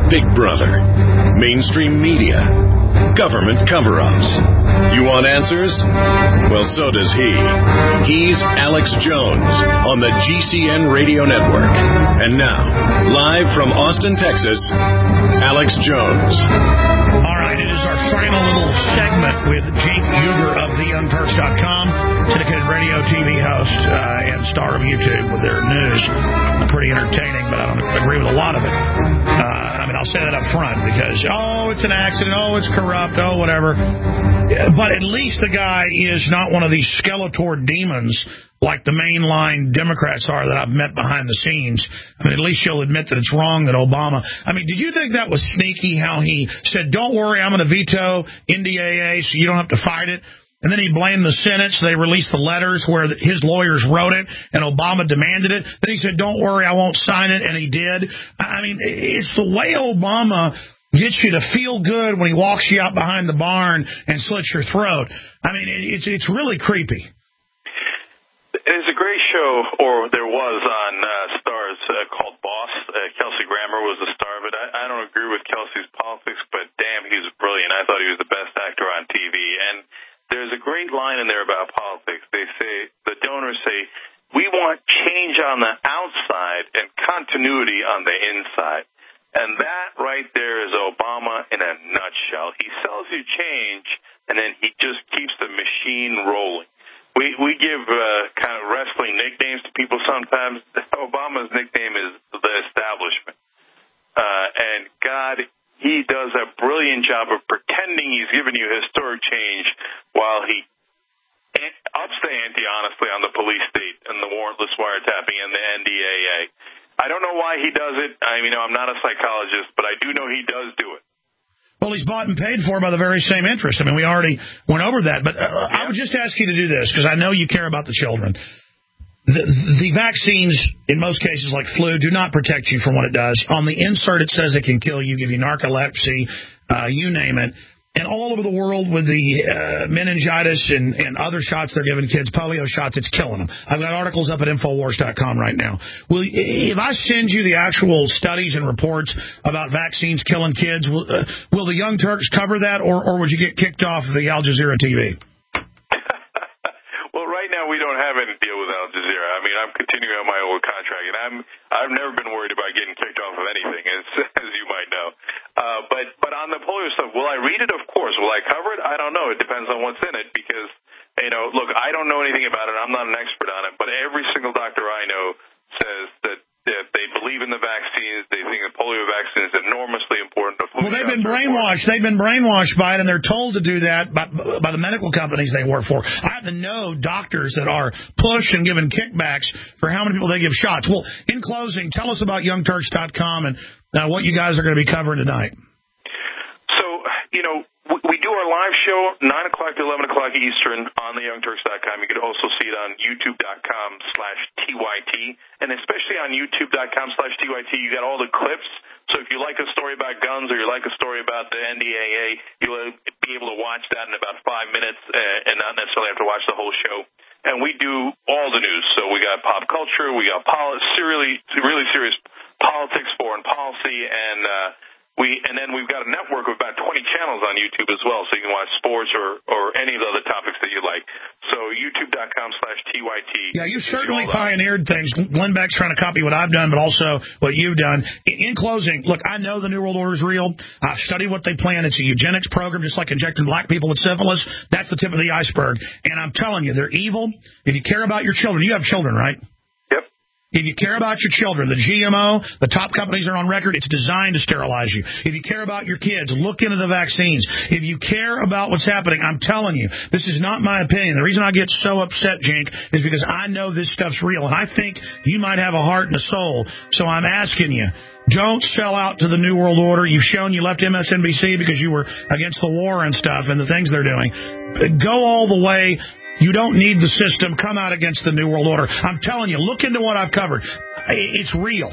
Big Brother, mainstream media, government cover-ups. You want answers? Well, so does he. He's Alex Jones on the GCN Radio Network. And now, live from Austin, Texas, Alex Jones. All right, it is our final little segment with Cenk Uygur of TheYoungTurks.com, syndicated radio, TV host, and star of YouTube with their news. Pretty entertaining, but I don't agree with a lot of it. I'll say that up front because, it's an accident, it's corrupt, whatever. But at least the guy is not one of these Skeletor demons like the mainline Democrats are that I've met behind the scenes. At least you'll admit that it's wrong that Obama... did you think that was sneaky how he said, don't worry, I'm going to veto NDAA so you don't have to fight it? And then he blamed the Senate, so they released the letters where his lawyers wrote it, and Obama demanded it. Then he said, don't worry, I won't sign it, and he did. It's the way Obama gets you to feel good when he walks you out behind the barn and slits your throat. It's really creepy. There's a great show, or there was on Starz called Boss. Kelsey Grammer was the star of it. I don't agree with Kelsey's politics, but damn, he was brilliant. I thought he was the best actor on TV. And there's a great line in there about politics. They say, the donors say, we want change on the outside and continuity on the inside. And that right there is Obama in a nutshell. He sells you change, and then he just keeps the machine rolling. We give kind of wrestling nicknames to people sometimes. Obama's nickname is the establishment. And God, he does a brilliant job of pretending he's giving you historic change while he ups the ante, honestly, on the police state and the warrantless wiretapping and the NDAA. I don't know why he does it. I'm not a psychologist, but I do know he does do it. Well, he's bought and paid for by the very same interest. We already went over that. But I would just ask you to do this, because I know you care about the children. The vaccines, in most cases like flu, do not protect you from what it does. On the insert, it says it can kill you, give you narcolepsy, you name it. And all over the world with the meningitis and other shots they're giving kids, polio shots, it's killing them. I've got articles up at Infowars.com right now. If I send you the actual studies and reports about vaccines killing kids, will the Young Turks cover that, or would you get kicked off of the Al Jazeera TV? Well, right now we don't have any deal with Al Jazeera. I'm continuing on my old contract, and I've never been worried about getting kicked off of anything, as you might know. But on the polio stuff, will I read it? Of course. Will I cover it? I don't know. It depends on what's in it because, look, I don't know anything about it. I'm not an expert on it. But every single doctor I know says that they believe in the vaccines. They think the polio vaccine is enormously important. Well, they've been brainwashed. They've been brainwashed by it, and they're told to do that by the medical companies they work for. I happen to know doctors that are pushed and given kickbacks for how many people they give shots. Well, in closing, tell us about YoungTurks.com and what you guys are going to be covering tonight. So, we do our live show 9 o'clock to 11 o'clock Eastern on the YoungTurks.com. You can also see it on YouTube.com/TYT. And especially on YouTube.com/TYT, you got all the clips. So if you like a story about guns or you like a story about the NDAA, you'll be able to watch that in about 5 minutes and not necessarily have to watch the whole show. And we do all the news. So we got pop culture, we got really serious politics, foreign policy, and then we've got a network of about 20 channels on YouTube as well, so you can watch sports or any of the other topics that you like. So YouTube.com/TYT. Yeah, you certainly pioneered things. Glenn Beck's trying to copy what I've done, but also what you've done. In closing, look, I know the New World Order is real. I've studied what they plan. It's a eugenics program, just like injecting black people with syphilis. That's the tip of the iceberg. And I'm telling you, they're evil. If you care about your children, you have children, right? If you care about your children, the GMO, the top companies are on record, it's designed to sterilize you. If you care about your kids, look into the vaccines. If you care about what's happening, I'm telling you, this is not my opinion. The reason I get so upset, Cenk, is because I know this stuff's real, and I think you might have a heart and a soul. So I'm asking you, don't sell out to the New World Order. You've shown you left MSNBC because you were against the war and stuff and the things they're doing. Go all the way. You don't need the system. Come out against the New World Order. I'm telling you, look into what I've covered. It's real.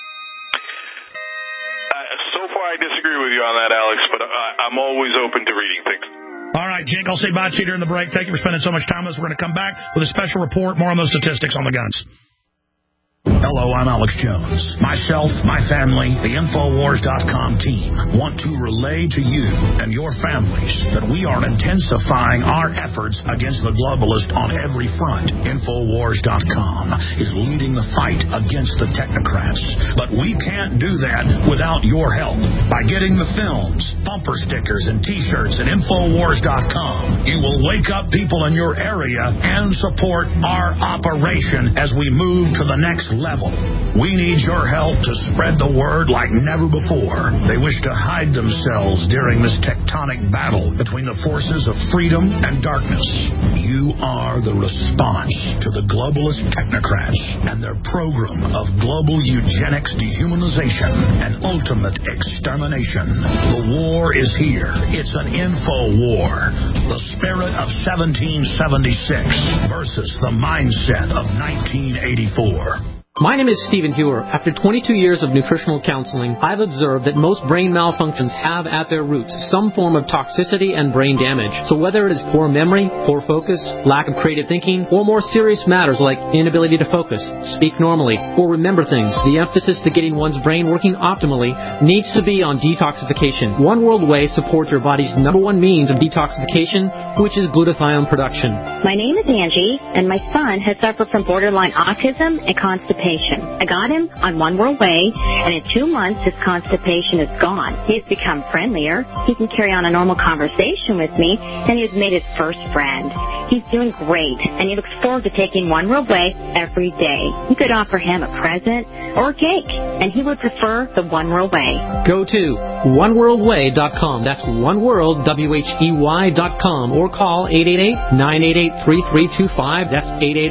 So far, I disagree with you on that, Alex, but I'm always open to reading things. All right, Cenk, I'll say bye to you during the break. Thank you for spending so much time with us. We're going to come back with a special report, more on those statistics on the guns. Hello, I'm Alex Jones. Myself, my family, the Infowars.com team want to relay to you and your families that we are intensifying our efforts against the globalist on every front. Infowars.com is leading the fight against the technocrats. But we can't do that without your help. By getting the films, bumper stickers, and T-shirts at Infowars.com, you will wake up people in your area and support our operation as we move to the next level. We need your help to spread the word like never before. They wish to hide themselves during this tectonic battle between the forces of freedom and darkness. You are the response to the globalist technocrats and their program of global eugenics, dehumanization, and ultimate extermination. The war is here. It's an info war. The spirit of 1776 versus the mindset of 1984. My name is Stephen Hewer. After 22 years of nutritional counseling, I've observed that most brain malfunctions have at their roots some form of toxicity and brain damage. So whether it is poor memory, poor focus, lack of creative thinking, or more serious matters like inability to focus, speak normally, or remember things, the emphasis to getting one's brain working optimally needs to be on detoxification. One World Whey supports your body's #1 means of detoxification, which is glutathione production. My name is Angie, and my son has suffered from borderline autism and constipation. I got him on One World Whey, and in 2 months, his constipation is gone. He's become friendlier. He can carry on a normal conversation with me, and he's made his first friend. He's doing great, and he looks forward to taking One World Whey every day. You could offer him a present or a cake, and he would prefer the One World Whey. Go to oneworldwhey.com. That's oneworld, WHEY.com, or call 888-988-3325. That's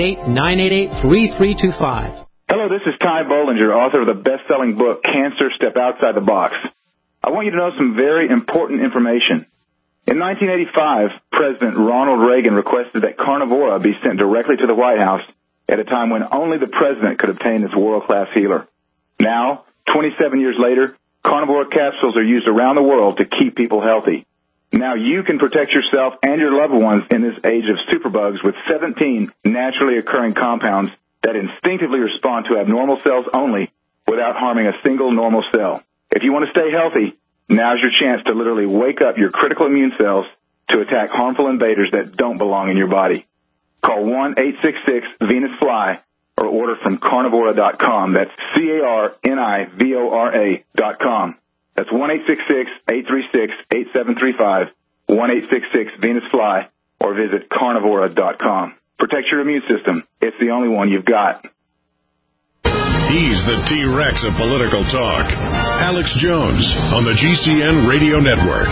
888-988-3325. Hello, this is Ty Bollinger, author of the best-selling book, Cancer, Step Outside the Box. I want you to know some very important information. In 1985, President Ronald Reagan requested that Carnivora be sent directly to the White House at a time when only the president could obtain this world-class healer. Now, 27 years later, Carnivora capsules are used around the world to keep people healthy. Now you can protect yourself and your loved ones in this age of superbugs with 17 naturally occurring compounds that instinctively respond to abnormal cells only without harming a single normal cell. If you want to stay healthy, now's your chance to literally wake up your critical immune cells to attack harmful invaders that don't belong in your body. Call 1-866-VENUS-FLY or order from Carnivora.com. That's Carnivora.com. That's 1-866-836-8735, 1-866-VENUS-FLY, or visit Carnivora.com. Protect your immune system. It's the only one you've got. He's the T-Rex of political talk. Alex Jones on the GCN Radio Network.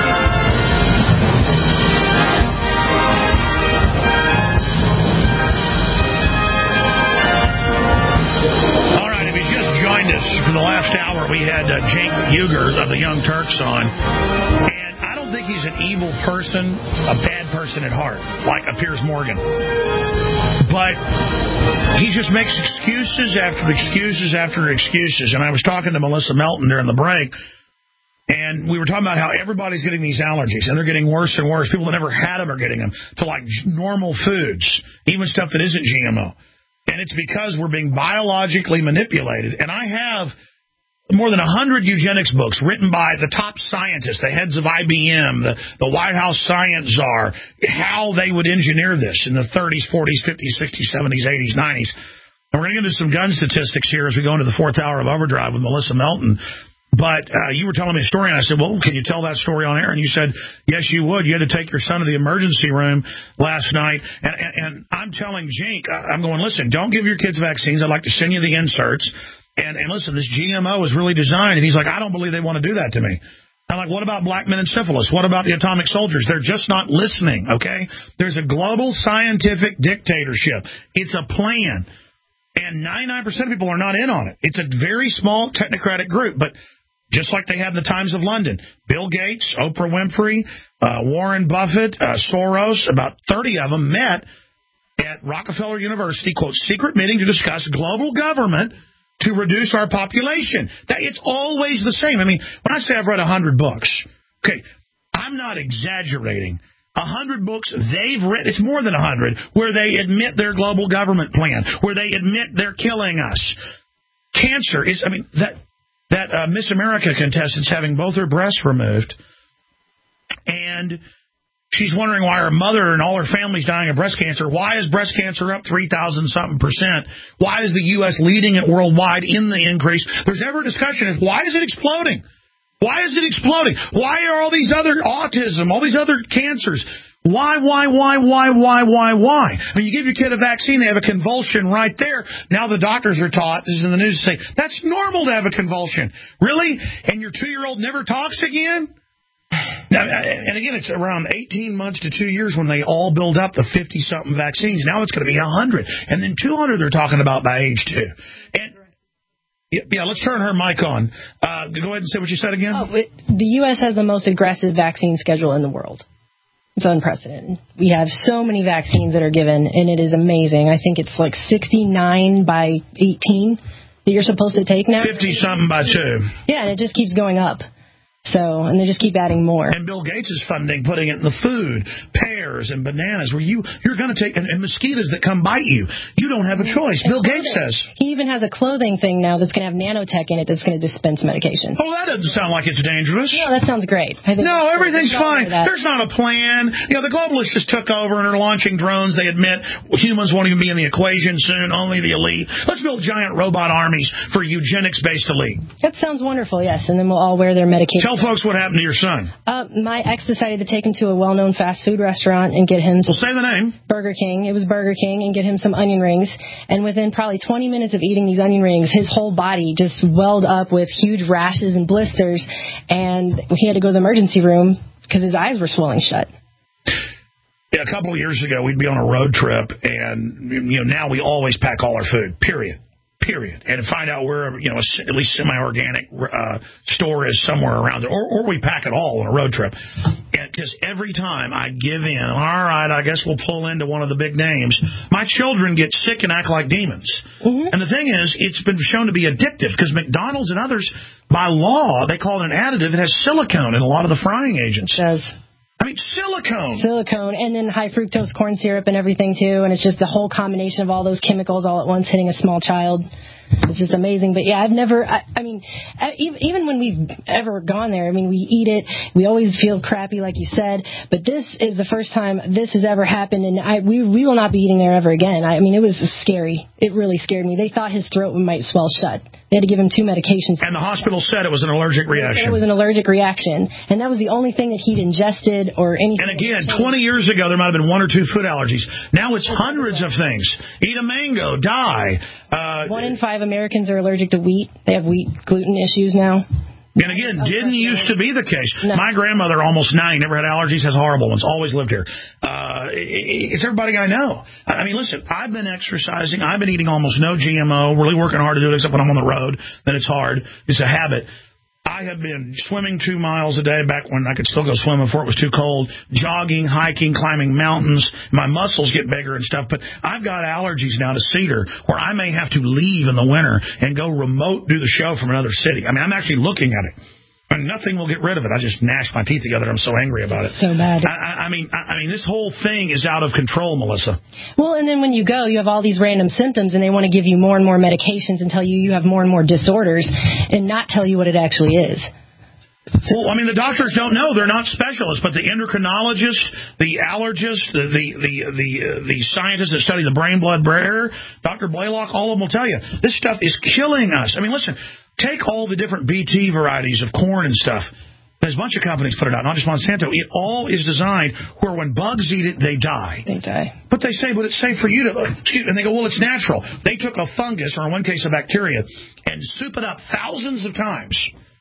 All right, if you just joined us for the last hour, we had Jake Uger of the Young Turks on. And I don't think he's an evil person, a bad person at heart, like a Piers Morgan. But he just makes excuses after excuses after excuses. And I was talking to Melissa Melton during the break, and we were talking about how everybody's getting these allergies, and they're getting worse and worse. People that never had them are getting them to, like, normal foods, even stuff that isn't GMO. And it's because we're being biologically manipulated. And I have more than 100 eugenics books written by the top scientists, the heads of IBM, the White House science czar, how they would engineer this in the 30s, 40s, 50s, 60s, 70s, 80s, 90s. And we're going to get into some gun statistics here as we go into the fourth hour of Overdrive with Melissa Melton. But you were telling me a story, and I said, well, can you tell that story on air? And you said, yes, you would. You had to take your son to the emergency room last night. And I'm telling Jink, I'm going, listen, don't give your kids vaccines. I'd like to send you the inserts. And listen, this GMO is really designed. And he's like, I don't believe they want to do that to me. I'm like, what about black men and syphilis? What about the atomic soldiers? They're just not listening, okay? There's a global scientific dictatorship. It's a plan. And 99% of people are not in on it. It's a very small technocratic group. But just like they had in the Times of London, Bill Gates, Oprah Winfrey, Warren Buffett, Soros, about 30 of them met at Rockefeller University, quote, secret meeting to discuss global government to reduce our population. It's always the same. I mean, when I say I've read 100 books, okay, I'm not exaggerating. 100 books they've written. It's more than 100, where they admit their global government plan, where they admit they're killing us. Cancer is, that Miss America contestant's having both her breasts removed, and she's wondering why her mother and all her family's dying of breast cancer. Why is breast cancer up 3,000-something%? Why is the U.S. leading it worldwide in the increase? There's never a discussion of why is it exploding? Why is it exploding? Why are all these other autism, all these other cancers? Why? I mean, you give your kid a vaccine, they have a convulsion right there. Now the doctors are taught, this is in the news, to say, that's normal to have a convulsion. Really? And your 2-year-old never talks again? Now, and again, it's around 18 months to 2 years when they all build up the 50-something vaccines. Now it's going to be 100. And then 200 they're talking about by age 2. And yeah, let's turn her mic on. Go ahead and say what you said again. The U.S. has the most aggressive vaccine schedule in the world. It's unprecedented. We have so many vaccines that are given, and it is amazing. I think it's like 69 by 18 that you're supposed to take now. 50-something by 2. Yeah, and it just keeps going up. So, and they just keep adding more. And Bill Gates is funding, putting it in the food, pears and bananas, where you're going to take, and mosquitoes that come bite you. You don't have a choice. Bill Gates says. He even has a clothing thing now that's going to have nanotech in it that's going to dispense medication. Oh, that doesn't sound like it's dangerous. No, that sounds great. No, everything's fine. There's not a plan. The globalists just took over and are launching drones. They admit humans won't even be in the equation soon, only the elite. Let's build giant robot armies for eugenics-based elite. That sounds wonderful, yes, and then we'll all wear their medication. Tell folks what happened to your son. My ex decided to take him to a well-known fast food restaurant and get him... Well, say the name. Burger King. It was Burger King, and get him some onion rings. And within probably 20 minutes of eating these onion rings, his whole body just welled up with huge rashes and blisters, and he had to go to the emergency room because his eyes were swelling shut. Yeah, a couple of years ago, we'd be on a road trip, and now we always pack all our food, period, and find out where at least semi-organic store is somewhere around there, or we pack it all on a road trip. Because every time I give in, all right, I guess we'll pull into one of the big names, my children get sick and act like demons. Mm-hmm. And the thing is, it's been shown to be addictive, because McDonald's and others, by law, they call it an additive. It has silicone in a lot of the frying agents. It does. I mean, silicone, and then high fructose corn syrup and everything, too. And it's just the whole combination of all those chemicals all at once hitting a small child. It's just amazing. But, yeah, I've never, even when we've ever gone there, we eat it. We always feel crappy, like you said. But this is the first time this has ever happened, and we will not be eating there ever again. It was scary. It really scared me. They thought his throat might swell shut. They had to give him 2 medications. And the hospital said it was an allergic reaction. It was an allergic reaction. And that was the only thing that he'd ingested or anything. And again, 20 years ago, there might have been 1 or 2 food allergies. Now it's hundreds of things. Eat a mango, die. 1 in 5 Americans are allergic to wheat. They have wheat gluten issues now. And again, didn't used to be the case. No. My grandmother, almost 90, never had allergies, has horrible ones, always lived here. It's everybody I know. Listen, I've been exercising. I've been eating almost no GMO, really working hard to do it, except when I'm on the road. Then it's hard. It's a habit. I have been swimming 2 miles a day back when I could still go swim before it was too cold, jogging, hiking, climbing mountains. My muscles get bigger and stuff, but I've got allergies now to cedar where I may have to leave in the winter and go remote do the show from another city. I'm actually looking at it. Nothing will get rid of it. I just gnash my teeth together. I'm so angry about it. So bad. This whole thing is out of control, Melissa. Well, and then when you go, you have all these random symptoms, and they want to give you more and more medications and tell you have more and more disorders and not tell you what it actually is. Well, the doctors don't know. They're not specialists, but the endocrinologist, the allergist, the scientists that study the brain, blood, barrier, Dr. Blaylock, all of them will tell you, this stuff is killing us. Listen, take all the different BT varieties of corn and stuff. There's a bunch of companies put it out, not just Monsanto. It all is designed where when bugs eat it, they die. They die. But they say, but it's safe for you to... And they go, well, it's natural. They took a fungus, or in one case a bacteria, and soup it up thousands of times,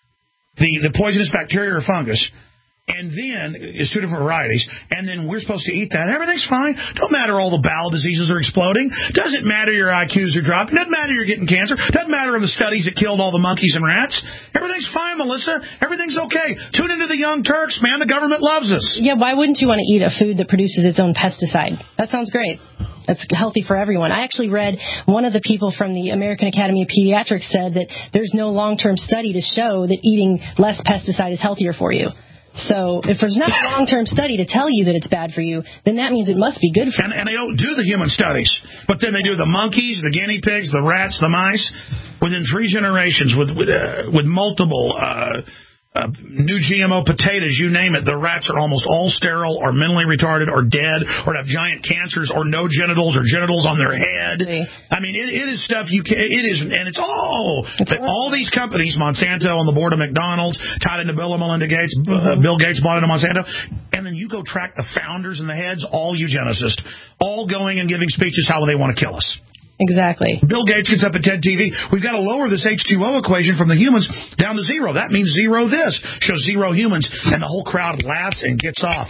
the poisonous bacteria or fungus, and then it's 2 different varieties, and then we're supposed to eat that. Everything's fine. Don't matter all the bowel diseases are exploding. Doesn't matter your IQs are dropping. Doesn't matter you're getting cancer. Doesn't matter in the studies that killed all the monkeys and rats. Everything's fine, Melissa. Everything's okay. Tune into the Young Turks, man. The government loves us. Yeah, why wouldn't you want to eat a food that produces its own pesticide? That sounds great. That's healthy for everyone. I actually read one of the people from the American Academy of Pediatrics said that there's no long-term study to show that eating less pesticide is healthier for you. So if there's not a long-term study to tell you that it's bad for you, then that means it must be good for you. And they don't do the human studies, but then they do the monkeys, the guinea pigs, the rats, the mice. Within 3 generations, with multiple new GMO potatoes, you name it, the rats are almost all sterile or mentally retarded or dead or have giant cancers or no genitals or genitals on their head. I mean, it is stuff you can. It is, and it's all these companies, Monsanto on the board of McDonald's, tied into Bill and Melinda Gates. Bill Gates bought into Monsanto, and then you go track the founders and the heads, all eugenicists, all going and giving speeches how they want to kill us. Exactly. Bill Gates gets up at TED TV. We've got to lower this H2O equation from the humans down to 0. That means 0 this. Shows 0 humans. And the whole crowd laughs and gets off.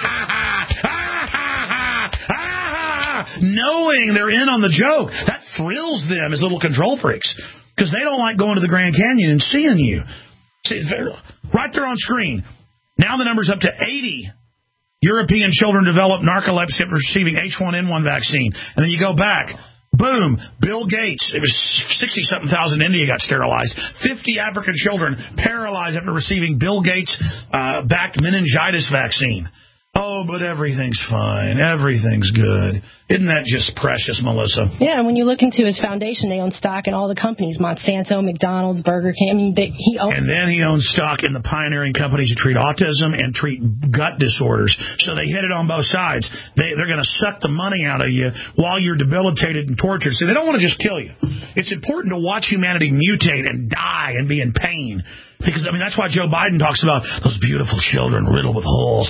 Knowing they're in on the joke. That thrills them as little control freaks. Because they don't like going to the Grand Canyon and seeing you. See, right there on screen. Now the number's up to 80. European children develop narcolepsy after receiving H1N1 vaccine. And then you go back. Boom, Bill Gates, it was 60-something thousand in India got sterilized. 50 African children paralyzed after receiving Bill Gates-backed meningitis vaccine. Oh, but everything's fine. Everything's good. Isn't that just precious, Melissa? Yeah, and when you look into his foundation, they own stock in all the companies, Monsanto, McDonald's, Burger King. I mean, and then he owns stock in the pioneering companies that treat autism and treat gut disorders. So they hit it on both sides. They're going to suck the money out of you while you're debilitated and tortured. See, they don't want to just kill you. It's important to watch humanity mutate and die and be in pain. Because, I mean, that's why Joe Biden talks about those beautiful children riddled with holes.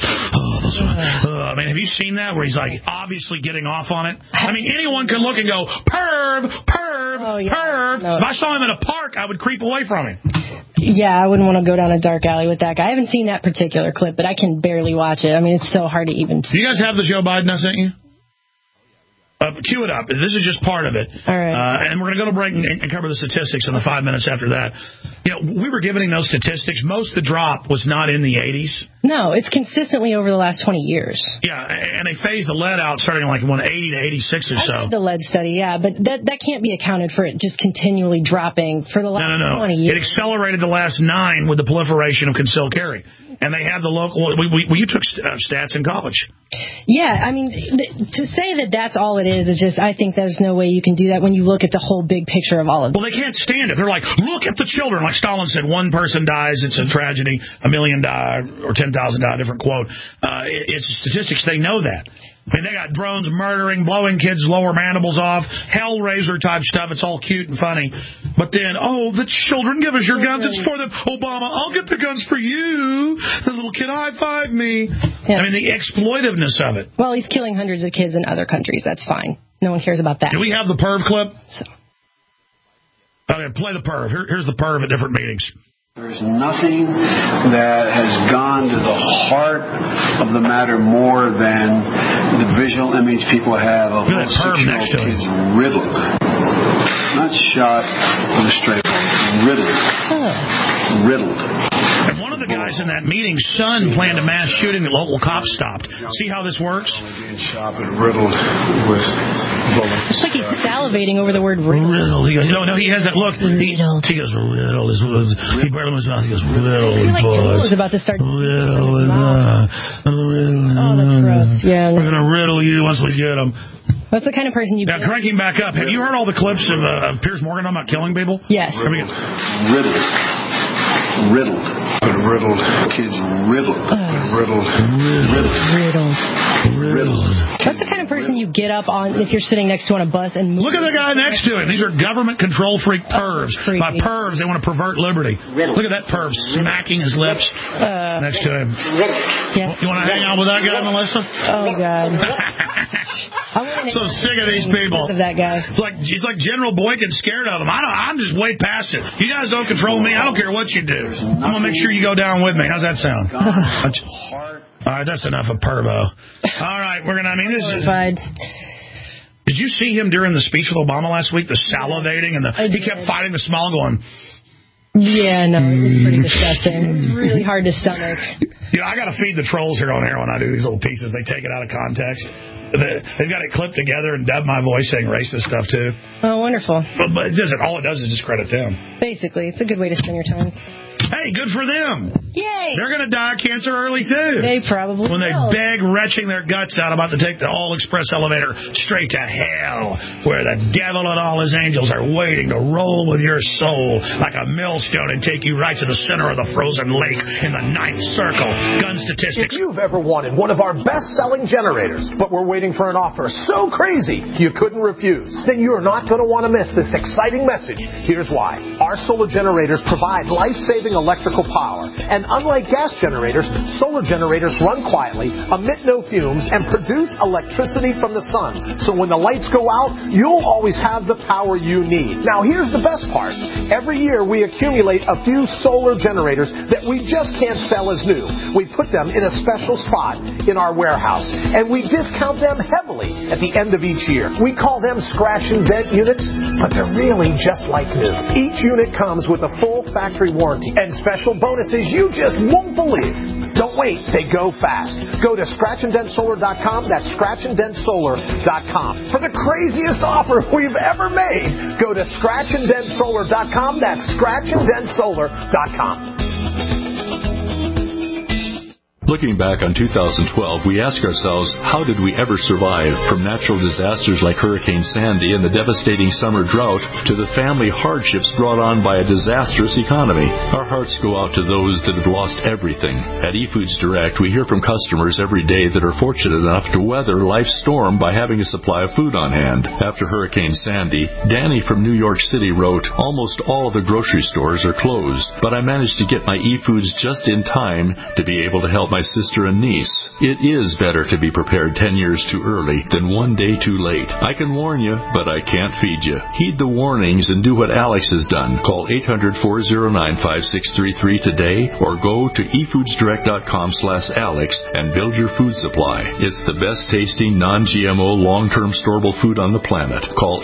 I mean, have you seen that where he's, like, obviously getting off on it? I mean, anyone can look and go, perv, perv. No. If I saw him in a park, I would creep away from him. Yeah, I wouldn't want to go down a dark alley with that guy. I haven't seen that particular clip, but I can barely watch it. I mean, it's so hard to even see. Do you guys have the Joe Biden I sent you? Cue it up. This is just part of it. All right. And we're going to go to break and cover the statistics in the 5 minutes after that. You know, we were giving those statistics. Most of the drop was not in the 80s. No, it's consistently over the last 20 years. Yeah, and they phased the lead out starting like 180 to 86 or so. I did the lead study, yeah, but that can't be accounted for it just continually dropping for the last 20 years. It accelerated the last 9 with the proliferation of concealed carry. And they have the local... you took stats in college. Yeah, I mean, to say that that's all it is just... I think there's no way you can do that when you look at the whole big picture of all of it. Well, they can't stand it. They're like, look at the children. Like Stalin said, 1 person dies, it's a tragedy. 1 million die, or 10,000 die, different quote. It's statistics. They know that. I mean, they got drones murdering, blowing kids' lower mandibles off, Hellraiser-type stuff. It's all cute and funny. But then, the children, give us your guns. It's for them. Obama, I'll get the guns for you. The little kid high-fived me. Yeah. I mean, the exploitiveness of it. Well, he's killing hundreds of kids in other countries. That's fine. No one cares about that. Do we have the perv clip? Okay, play the perv. Here's the perv at different meetings. There's nothing that has gone to the heart of the matter more than the visual image people have of little 6-year-old kids riddled. Not shot with a straight riddled. And one of the guys in that meeting's son planned a mass shooting that local cops stopped. See how this works? Being shot and riddled with bullets. It's like he's salivating over the word riddled. Riddled. He goes, no, he has that look. He goes, riddled. He barely moves his mouth. He goes, riddled. I feel like Joe was about to start riddled. Oh, that's gross. Yeah. We're going to riddle you once we get them. That's the kind of person you... Now, cranking back up. Have you heard all the clips of Piers Morgan talking about killing people? Yes. Riddled. Kids riddled. That's the kind of person you get up on if you're sitting next to on a bus and... Look at the guy next to him. These are government control freak pervs. By pervs, they want to pervert liberty. Look at that perv smacking his lips next to him. Yes. You want to hang out with that guy, Melissa? Oh, God. I'm so sick of these people. Of that guy. It's like General Boykin scared of him. I'm just way past it. You guys don't control me. I don't care what you do. I'm going to make sure you go down with me. How's that sound? All right, that's enough of pervo. All right, this is... Did you see him during the speech with Obama last week? The salivating and he kept fighting the smile going... Yeah, no, it was pretty disgusting. It was really hard to stomach. You know, I got to feed the trolls here on air when I do these little pieces. They take it out of context. They've got it clipped together and dubbed my voice saying racist stuff, too. Oh, wonderful. But all it does is discredit them. Basically, it's a good way to spend your time. Hey, good for them. Yay! They're going to die of cancer early, too. They probably When they will. beg, retching their guts out about to take the all-express elevator straight to hell, where the devil and all his angels are waiting to roll with your soul like a millstone and take you right to the center of the frozen lake in the ninth circle. Gun statistics. If you've ever wanted one of our best-selling generators, but we're waiting for an offer so crazy you couldn't refuse, then you're not going to want to miss this exciting message. Here's why. Our solar generators provide life-saving electrical power, and unlike gas generators, solar generators run quietly, emit no fumes, and produce electricity from the sun. So when the lights go out, you'll always have the power you need. Now here's the best part. Every year we accumulate a few solar generators that we just can't sell as new. We put them in a special spot in our warehouse, and we discount them heavily at the end of each year. We call them scratch and dent units, but they're really just like new. Each unit comes with a full factory warranty and special bonuses you just won't believe. Don't wait, they go fast. Go to scratchanddentsolar.com. That's scratchanddentsolar.com. For the craziest offer we've ever made, go to scratchanddentsolar.com. That's scratchanddentsolar.com. Looking back on 2012, we ask ourselves, how did we ever survive from natural disasters like Hurricane Sandy and the devastating summer drought to the family hardships brought on by a disastrous economy? Our hearts go out to those that have lost everything. At eFoods Direct, we hear from customers every day that are fortunate enough to weather life's storm by having a supply of food on hand. After Hurricane Sandy, Danny from New York City wrote, almost all of the grocery stores are closed, but I managed to get my eFoods just in time to be able to help my sister and niece. It is better to be prepared 10 years too early than one day too late. I can warn you, but I can't feed you. Heed the warnings and do what Alex has done. Call 800-409-5633 today or go to efoodsdirect.com/Alex and build your food supply. It's the best tasting, non-GMO, long-term storable food on the planet. Call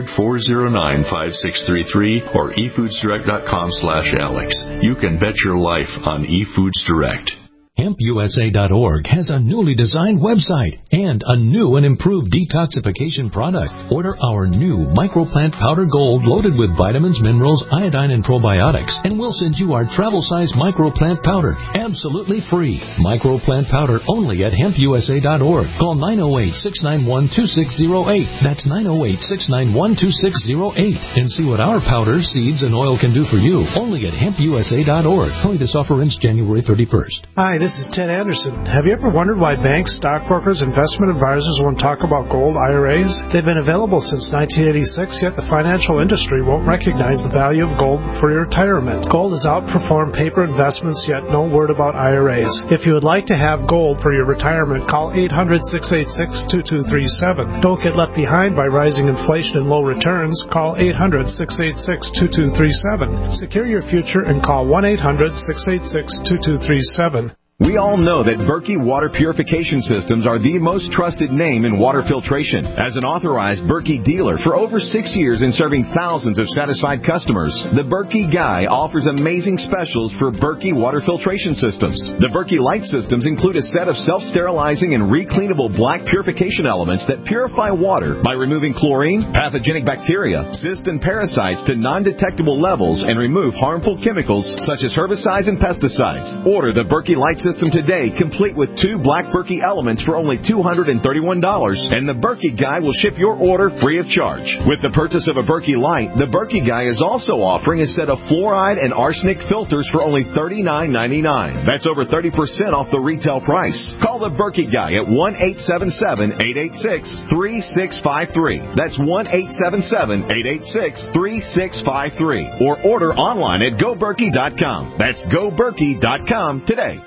800-409-5633 or efoodsdirect.com/Alex. You can bet your life on eFoods Direct. HempUSA.org has a newly designed website and a new and improved detoxification product. Order our new Microplant Powder Gold loaded with vitamins, minerals, iodine, and probiotics, and we'll send you our travel-size Microplant Powder absolutely free. Microplant Powder only at HempUSA.org. Call 908-691-2608. That's 908-691-2608. And see what our powder, seeds, and oil can do for you only at HempUSA.org. Only this offer ends January 31st. Hi, this is Ted Anderson. Have you ever wondered why banks, stockbrokers, investment advisors won't talk about gold IRAs? They've been available since 1986, yet the financial industry won't recognize the value of gold for your retirement. Gold has outperformed paper investments, yet no word about IRAs. If you would like to have gold for your retirement, call 800-686-2237. Don't get left behind by rising inflation and low returns. Call 800-686-2237. Secure your future and call 1-800-686-2237. We all know that Berkey Water Purification Systems are the most trusted name in water filtration. As an authorized Berkey dealer for over 6 years and serving thousands of satisfied customers, the Berkey Guy offers amazing specials for Berkey Water Filtration Systems. The Berkey Light Systems include a set of self-sterilizing and recleanable black purification elements that purify water by removing chlorine, pathogenic bacteria, cysts, and parasites to non-detectable levels and remove harmful chemicals such as herbicides and pesticides. Order the Berkey Light System today, complete with 2 black Berkey elements for only $231, and the Berkey Guy will ship your order free of charge. With the purchase of a Berkey Light, the Berkey Guy is also offering a set of fluoride and arsenic filters for only $39.99. That's over 30% off the retail price. Call the Berkey Guy at 1-877-886-3653. That's 1-877-886-3653. Or order online at GoBerkey.com. That's GoBerkey.com today.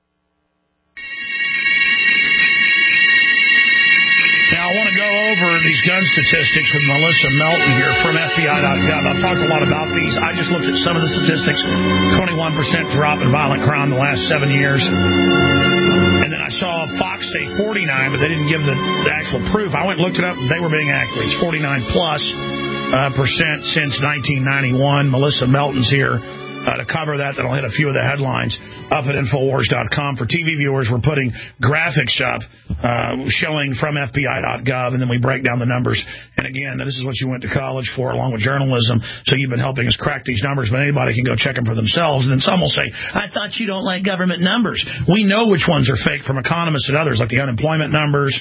Now, I want to go over these gun statistics with Melissa Melton here from FBI.gov. I've talked a lot about these. I just looked at some of the statistics. 21% drop in violent crime in the last 7 years. And then I saw Fox say 49, but they didn't give the actual proof. I went and looked it up. They were being accurate. It's 49+% since 1991. Melissa Melton's here to cover that. That'll hit a few of the headlines up at Infowars.com. For TV viewers, we're putting graphics up showing from FBI.gov, and then we break down the numbers. And again, this is what you went to college for, along with journalism, so you've been helping us crack these numbers, but anybody can go check them for themselves. And then some will say, I thought you don't like government numbers. We know which ones are fake from economists and others, like the unemployment numbers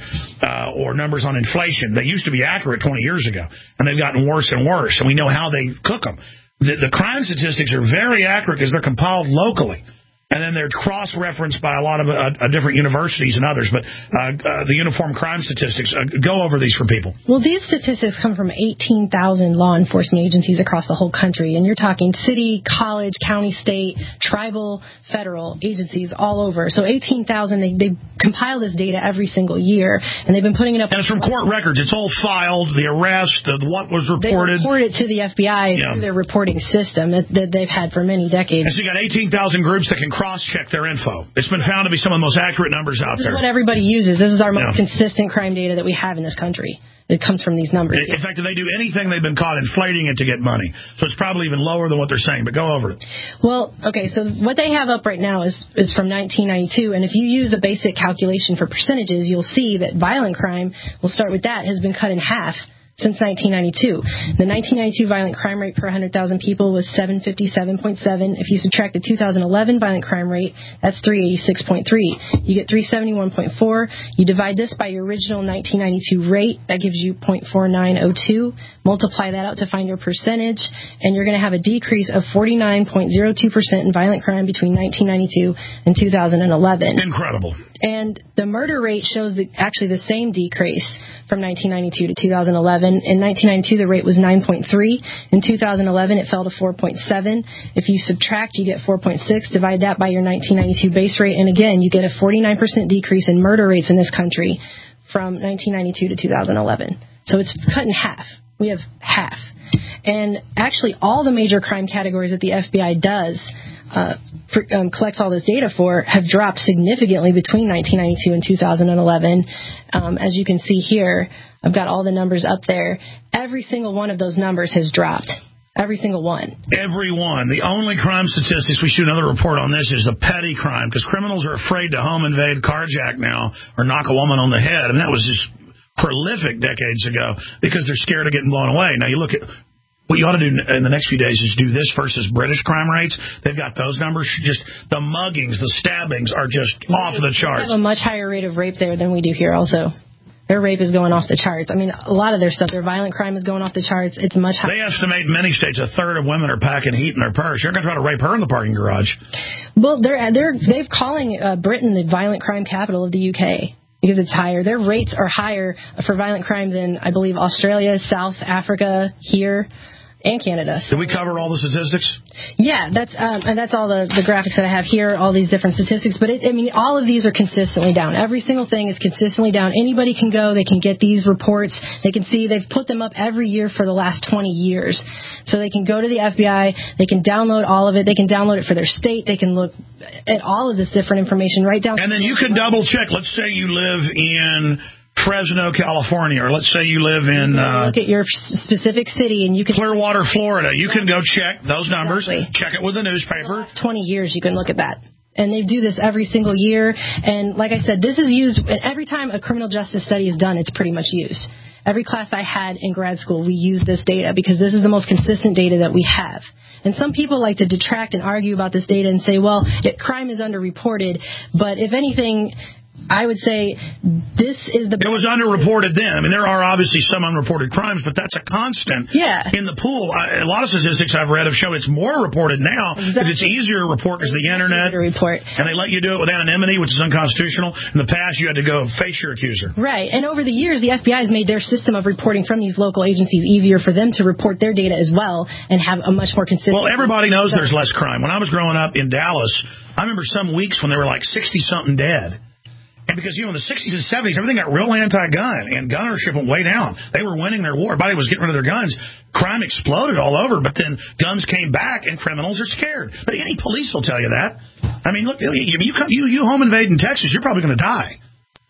or numbers on inflation. They used to be accurate 20 years ago, and they've gotten worse and worse, and we know how they cook them. The crime statistics are very accurate because they're compiled locally. And then they're cross-referenced by a lot of different universities and others. But the Uniform Crime Statistics, go over these for people. Well, these statistics come from 18,000 law enforcement agencies across the whole country. And you're talking city, college, county, state, tribal, federal agencies all over. So 18,000, they compile this data every single year. And they've been putting it up. And it's from court records. It's all filed, the arrest, what was reported. They report it to the FBI through their reporting system that they've had for many decades. And so you got 18,000 groups that can cross-check their info. It's been found to be some of the most accurate numbers out there. This is what everybody uses. This is our most consistent crime data that we have in this country. It comes from these numbers. In fact, if they do anything, they've been caught inflating it to get money. So it's probably even lower than what they're saying, but go over it. Well, okay, so what they have up right now is from 1992, and if you use the basic calculation for percentages, you'll see that violent crime, we'll start with that, has been cut in half since 1992. The 1992 violent crime rate per 100,000 people was 757.7. If you subtract the 2011 violent crime rate, that's 386.3. You get 371.4. You divide this by your original 1992 rate, that gives you 0.4902. Multiply that out to find your percentage, and you're going to have a decrease of 49.02% in violent crime between 1992 and 2011. Incredible. And the murder rate shows actually the same decrease from 1992 to 2011. In 1992, the rate was 9.3. In 2011, it fell to 4.7. If you subtract, you get 4.6. Divide that by your 1992 base rate, and again, you get a 49% decrease in murder rates in this country from 1992 to 2011. So it's cut in half. We have half. And actually, all the major crime categories that the FBI does collects all this data for have dropped significantly between 1992 and 2011. As you can see here, I've got all the numbers up there. Every single one of those numbers has dropped. Every single one. Every one. The only crime statistics, we should do another report on this, is the petty crime, because criminals are afraid to home invade, carjack now, or knock a woman on the head. And that was just prolific decades ago because they're scared of getting blown away. Now you look at what you ought to do in the next few days is do this versus British crime rates. They've got those numbers. Just the muggings, the stabbings are just off the charts. They have a much higher rate of rape there than we do here also. Their rape is going off the charts. I mean, a lot of their stuff, their violent crime is going off the charts. It's much higher. They estimate in many states a third of women are packing heat in their purse. You're going to try to rape her in the parking garage. Well, they're calling Britain the violent crime capital of the UK. Because it's higher. Their rates are higher for violent crime than, I believe, Australia, South Africa, here, and Canada. So, did we cover all the statistics? Yeah, that's all the graphics that I have here, all these different statistics. But, all of these are consistently down. Every single thing is consistently down. Anybody can go. They can get these reports. They can see they've put them up every year for the last 20 years. So they can go to the FBI. They can download all of it. They can download it for their state. They can look at all of this different information right down. And then you can double check. Let's say you live in Fresno, California, or let's say you live in look at your specific city, and you can Clearwater, Florida. You can go check those numbers. Exactly. Check it with the newspaper. The last 20 years, you can look at that. And they do this every single year. And like I said, this is used every time a criminal justice study is done. It's pretty much used. Every class I had in grad school, we use this data because this is the most consistent data that we have. And some people like to detract and argue about this data and say, well, crime is underreported. But if anything, I would say this is the... It was underreported then. I mean, there are obviously some unreported crimes, but that's a constant in the pool. A lot of statistics I've read have shown it's more reported now because it's easier to report because the Internet. And they let you do it with anonymity, which is unconstitutional. In the past, you had to go face your accuser. Right. And over the years, the FBI has made their system of reporting from these local agencies easier for them to report their data as well and have a much more consistent... Well, everybody knows there's less crime. When I was growing up in Dallas, I remember some weeks when there were like 60-something dead. And because, in the 60s and 70s, everything got real anti-gun, and gun ownership went way down. They were winning their war. Everybody was getting rid of their guns. Crime exploded all over, but then guns came back, and criminals are scared. But any police will tell you that. I mean, look, you home invade in Texas, you're probably going to die.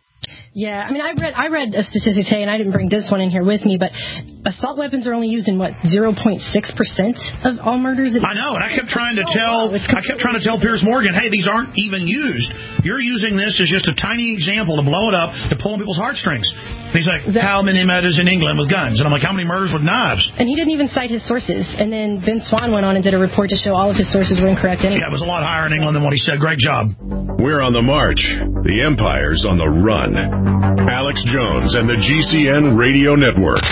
Yeah, I mean, I read a statistic today, and I didn't bring this one in here with me, but assault weapons are only used in 0.6% of all murders. I know, and I kept trying to tell Piers Morgan, hey, these aren't even used. You're using this as just a tiny example to blow it up to pull on people's heartstrings. And he's like, how many murders in England with guns? And I'm like, how many murders with knives? And he didn't even cite his sources. And then Vince Swan went on and did a report to show all of his sources were incorrect anyway. Yeah, it was a lot higher in England than what he said. Great job. We're on the march. The empire's on the run. Alex Jones and the GCN Radio Network.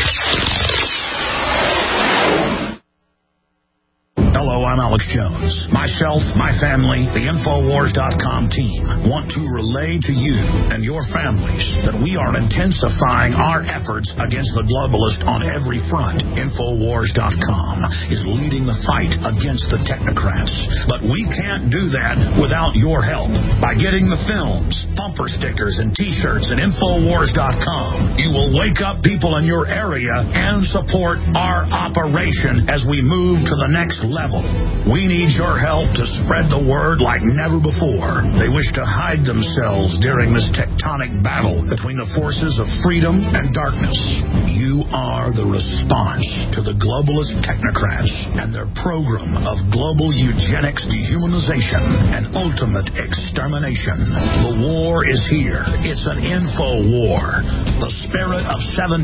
Hello, I'm Alex Jones. Myself, my family, the Infowars.com team want to relay to you and your families that we are intensifying our efforts against the globalist on every front. Infowars.com is leading the fight against the technocrats. But we can't do that without your help. By getting the films, bumper stickers, and T-shirts at Infowars.com, you will wake up people in your area and support our operation as we move to the next level. We need your help to spread the word like never before. They wish to hide themselves during this tectonic battle between the forces of freedom and darkness. You are the response to the globalist technocrats and their program of global eugenics, dehumanization, and ultimate extermination. The war is here. It's an info war. The spirit of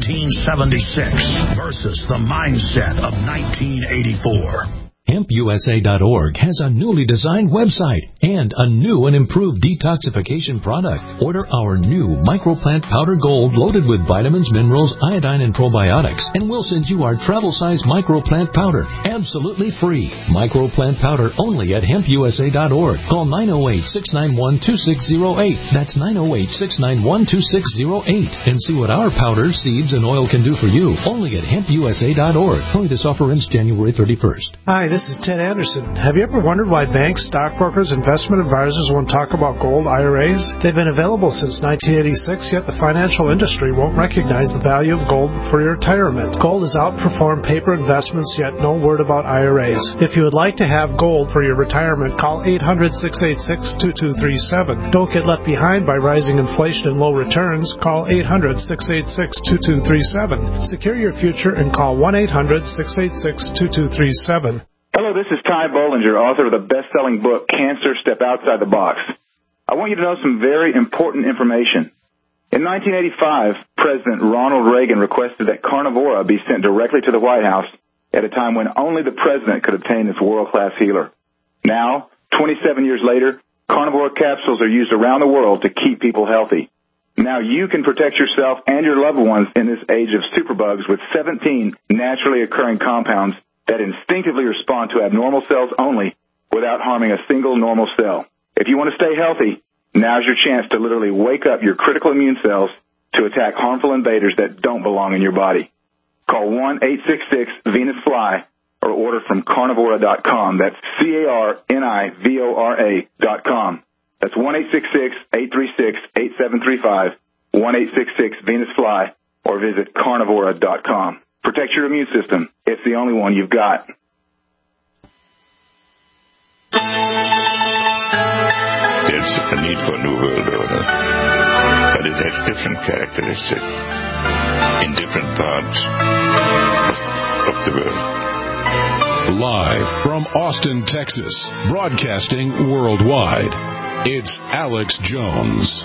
1776 versus the mindset of 1984. HempUSA.org has a newly designed website and a new and improved detoxification product. Order our new microplant powder gold loaded with vitamins, minerals, iodine, and probiotics, and we'll send you our travel-size microplant powder absolutely free. Microplant powder only at HempUSA.org. Call 908-691-2608. That's 908-691-2608. And see what our powder, seeds, and oil can do for you. Only at HempUSA.org. Only this offer ends January 31st. Hi, this is Ted Anderson. Have you ever wondered why banks, stockbrokers, investment advisors won't talk about gold IRAs? They've been available since 1986, yet the financial industry won't recognize the value of gold for your retirement. Gold has outperformed paper investments, yet no word about IRAs. If you would like to have gold for your retirement, call 800-686-2237. Don't get left behind by rising inflation and low returns. Call 800-686-2237. Secure your future and call 1-800-686-2237. Hello, this is Ty Bollinger, author of the best-selling book, Cancer, Step Outside the Box. I want you to know some very important information. In 1985, President Ronald Reagan requested that Carnivora be sent directly to the White House at a time when only the president could obtain this world-class healer. Now, 27 years later, Carnivora capsules are used around the world to keep people healthy. Now you can protect yourself and your loved ones in this age of superbugs with 17 naturally occurring compounds that instinctively respond to abnormal cells only without harming a single normal cell. If you want to stay healthy, now's your chance to literally wake up your critical immune cells to attack harmful invaders that don't belong in your body. Call 1-866-VENUS-FLY or order from Carnivora.com. That's CARNIVORA.com. That's 1-866-836-8735, 1-866-VENUS-FLY, or visit Carnivora.com. Protect your immune system. It's the only one you've got. It's a need for a new world order, but it has different characteristics in different parts of the world. Live from Austin, Texas, broadcasting worldwide, it's Alex Jones.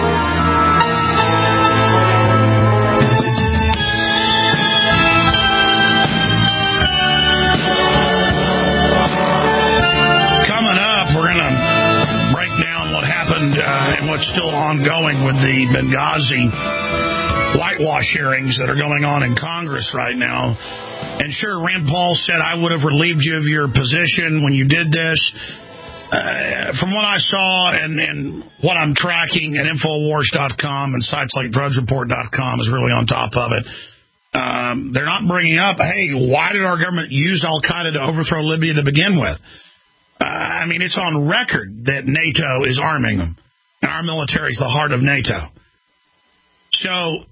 And what's still ongoing with the Benghazi whitewash hearings that are going on in Congress right now. And sure, Rand Paul said, I would have relieved you of your position when you did this. From what I saw and what I'm tracking at Infowars.com and sites like DrudgeReport.com is really on top of it. They're not bringing up, hey, why did our government use Al-Qaeda to overthrow Libya to begin with? I mean, it's on record that NATO is arming them, and our military is the heart of NATO. So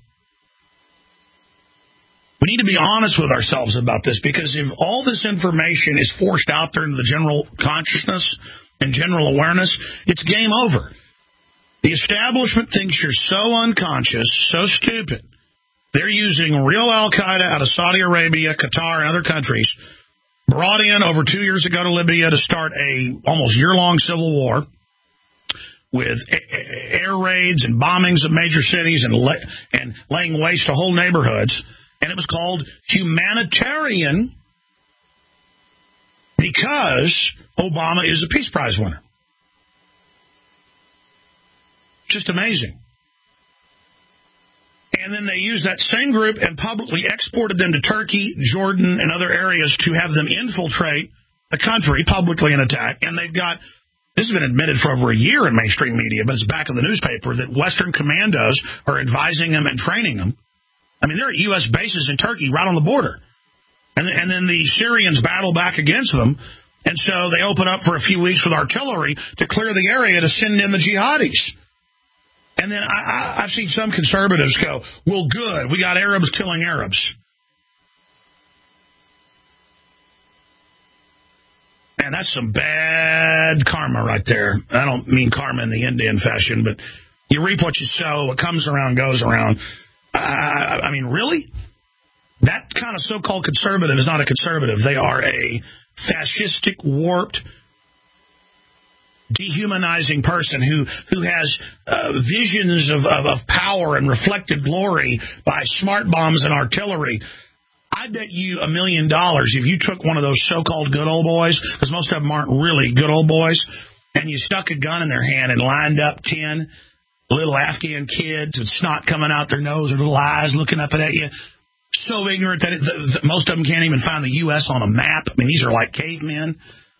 we need to be honest with ourselves about this, because if all this information is forced out there into the general consciousness and general awareness, it's game over. The establishment thinks you're so unconscious, so stupid. They're using real Al-Qaeda out of Saudi Arabia, Qatar, and other countries, brought in over 2 years ago to Libya to start a almost year-long civil war with air raids and bombings of major cities and laying waste to whole neighborhoods. And it was called humanitarian because Obama is a Peace Prize winner. Just amazing. And then they used that same group and publicly exported them to Turkey, Jordan, and other areas to have them infiltrate the country publicly and attack. And they've got, this has been admitted for over a year in mainstream media, but it's back in the newspaper, that Western commandos are advising them and training them. I mean, they're at U.S. bases in Turkey right on the border. And then the Syrians battle back against them. And so they open up for a few weeks with artillery to clear the area to send in the jihadis. And then I've seen some conservatives go, well, good, we got Arabs killing Arabs. And that's some bad karma right there. I don't mean karma in the Indian fashion, but you reap what you sow. What comes around goes around. I mean, really? That kind of so-called conservative is not a conservative. They are a fascistic, warped, dehumanizing person who has visions of power and reflected glory by smart bombs and artillery. I bet you $1 million if you took one of those so-called good old boys, because most of them aren't really good old boys, and you stuck a gun in their hand and lined up 10 little Afghan kids with snot coming out their nose or little eyes looking up at you, so ignorant that most of them can't even find the U.S. on a map. I mean, these are like cavemen.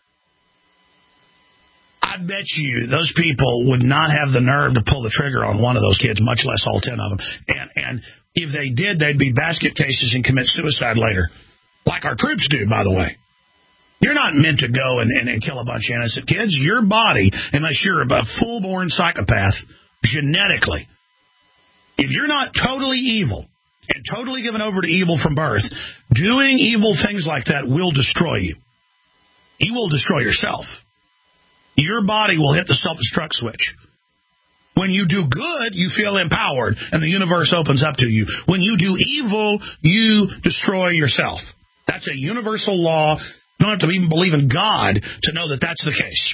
I bet you those people would not have the nerve to pull the trigger on one of those kids, much less all 10 of them. And if they did, they'd be basket cases and commit suicide later, like our troops do, by the way. You're not meant to go and kill a bunch of innocent kids. Your body, unless you're a full-born psychopath, genetically, if you're not totally evil and totally given over to evil from birth, doing evil things like that will destroy you. You will destroy yourself. Your body will hit the self-destruct switch. When you do good, you feel empowered, and the universe opens up to you. When you do evil, you destroy yourself. That's a universal law. You don't have to even believe in God to know that that's the case.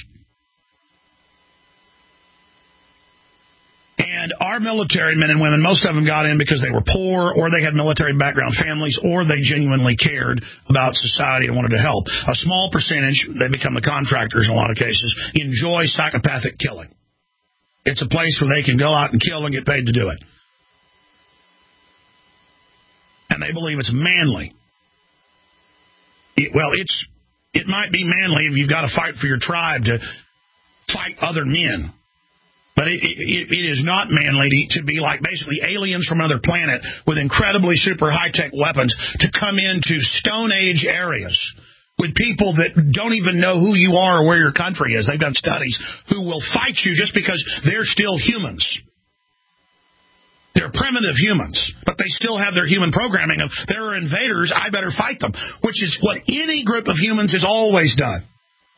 And our military men and women, most of them got in because they were poor, or they had military background families, or they genuinely cared about society and wanted to help. A small percentage, they become the contractors in a lot of cases, enjoy psychopathic killing. It's a place where they can go out and kill and get paid to do it. And they believe it's manly. It might be manly if you've got to fight for your tribe to fight other men. But it is not manly to be like basically aliens from another planet with incredibly super high-tech weapons to come into Stone Age areas with people that don't even know who you are or where your country is. They've done studies who will fight you just because they're still humans. They're primitive humans, but they still have their human programming of, there are invaders, I better fight them, which is what any group of humans has always done.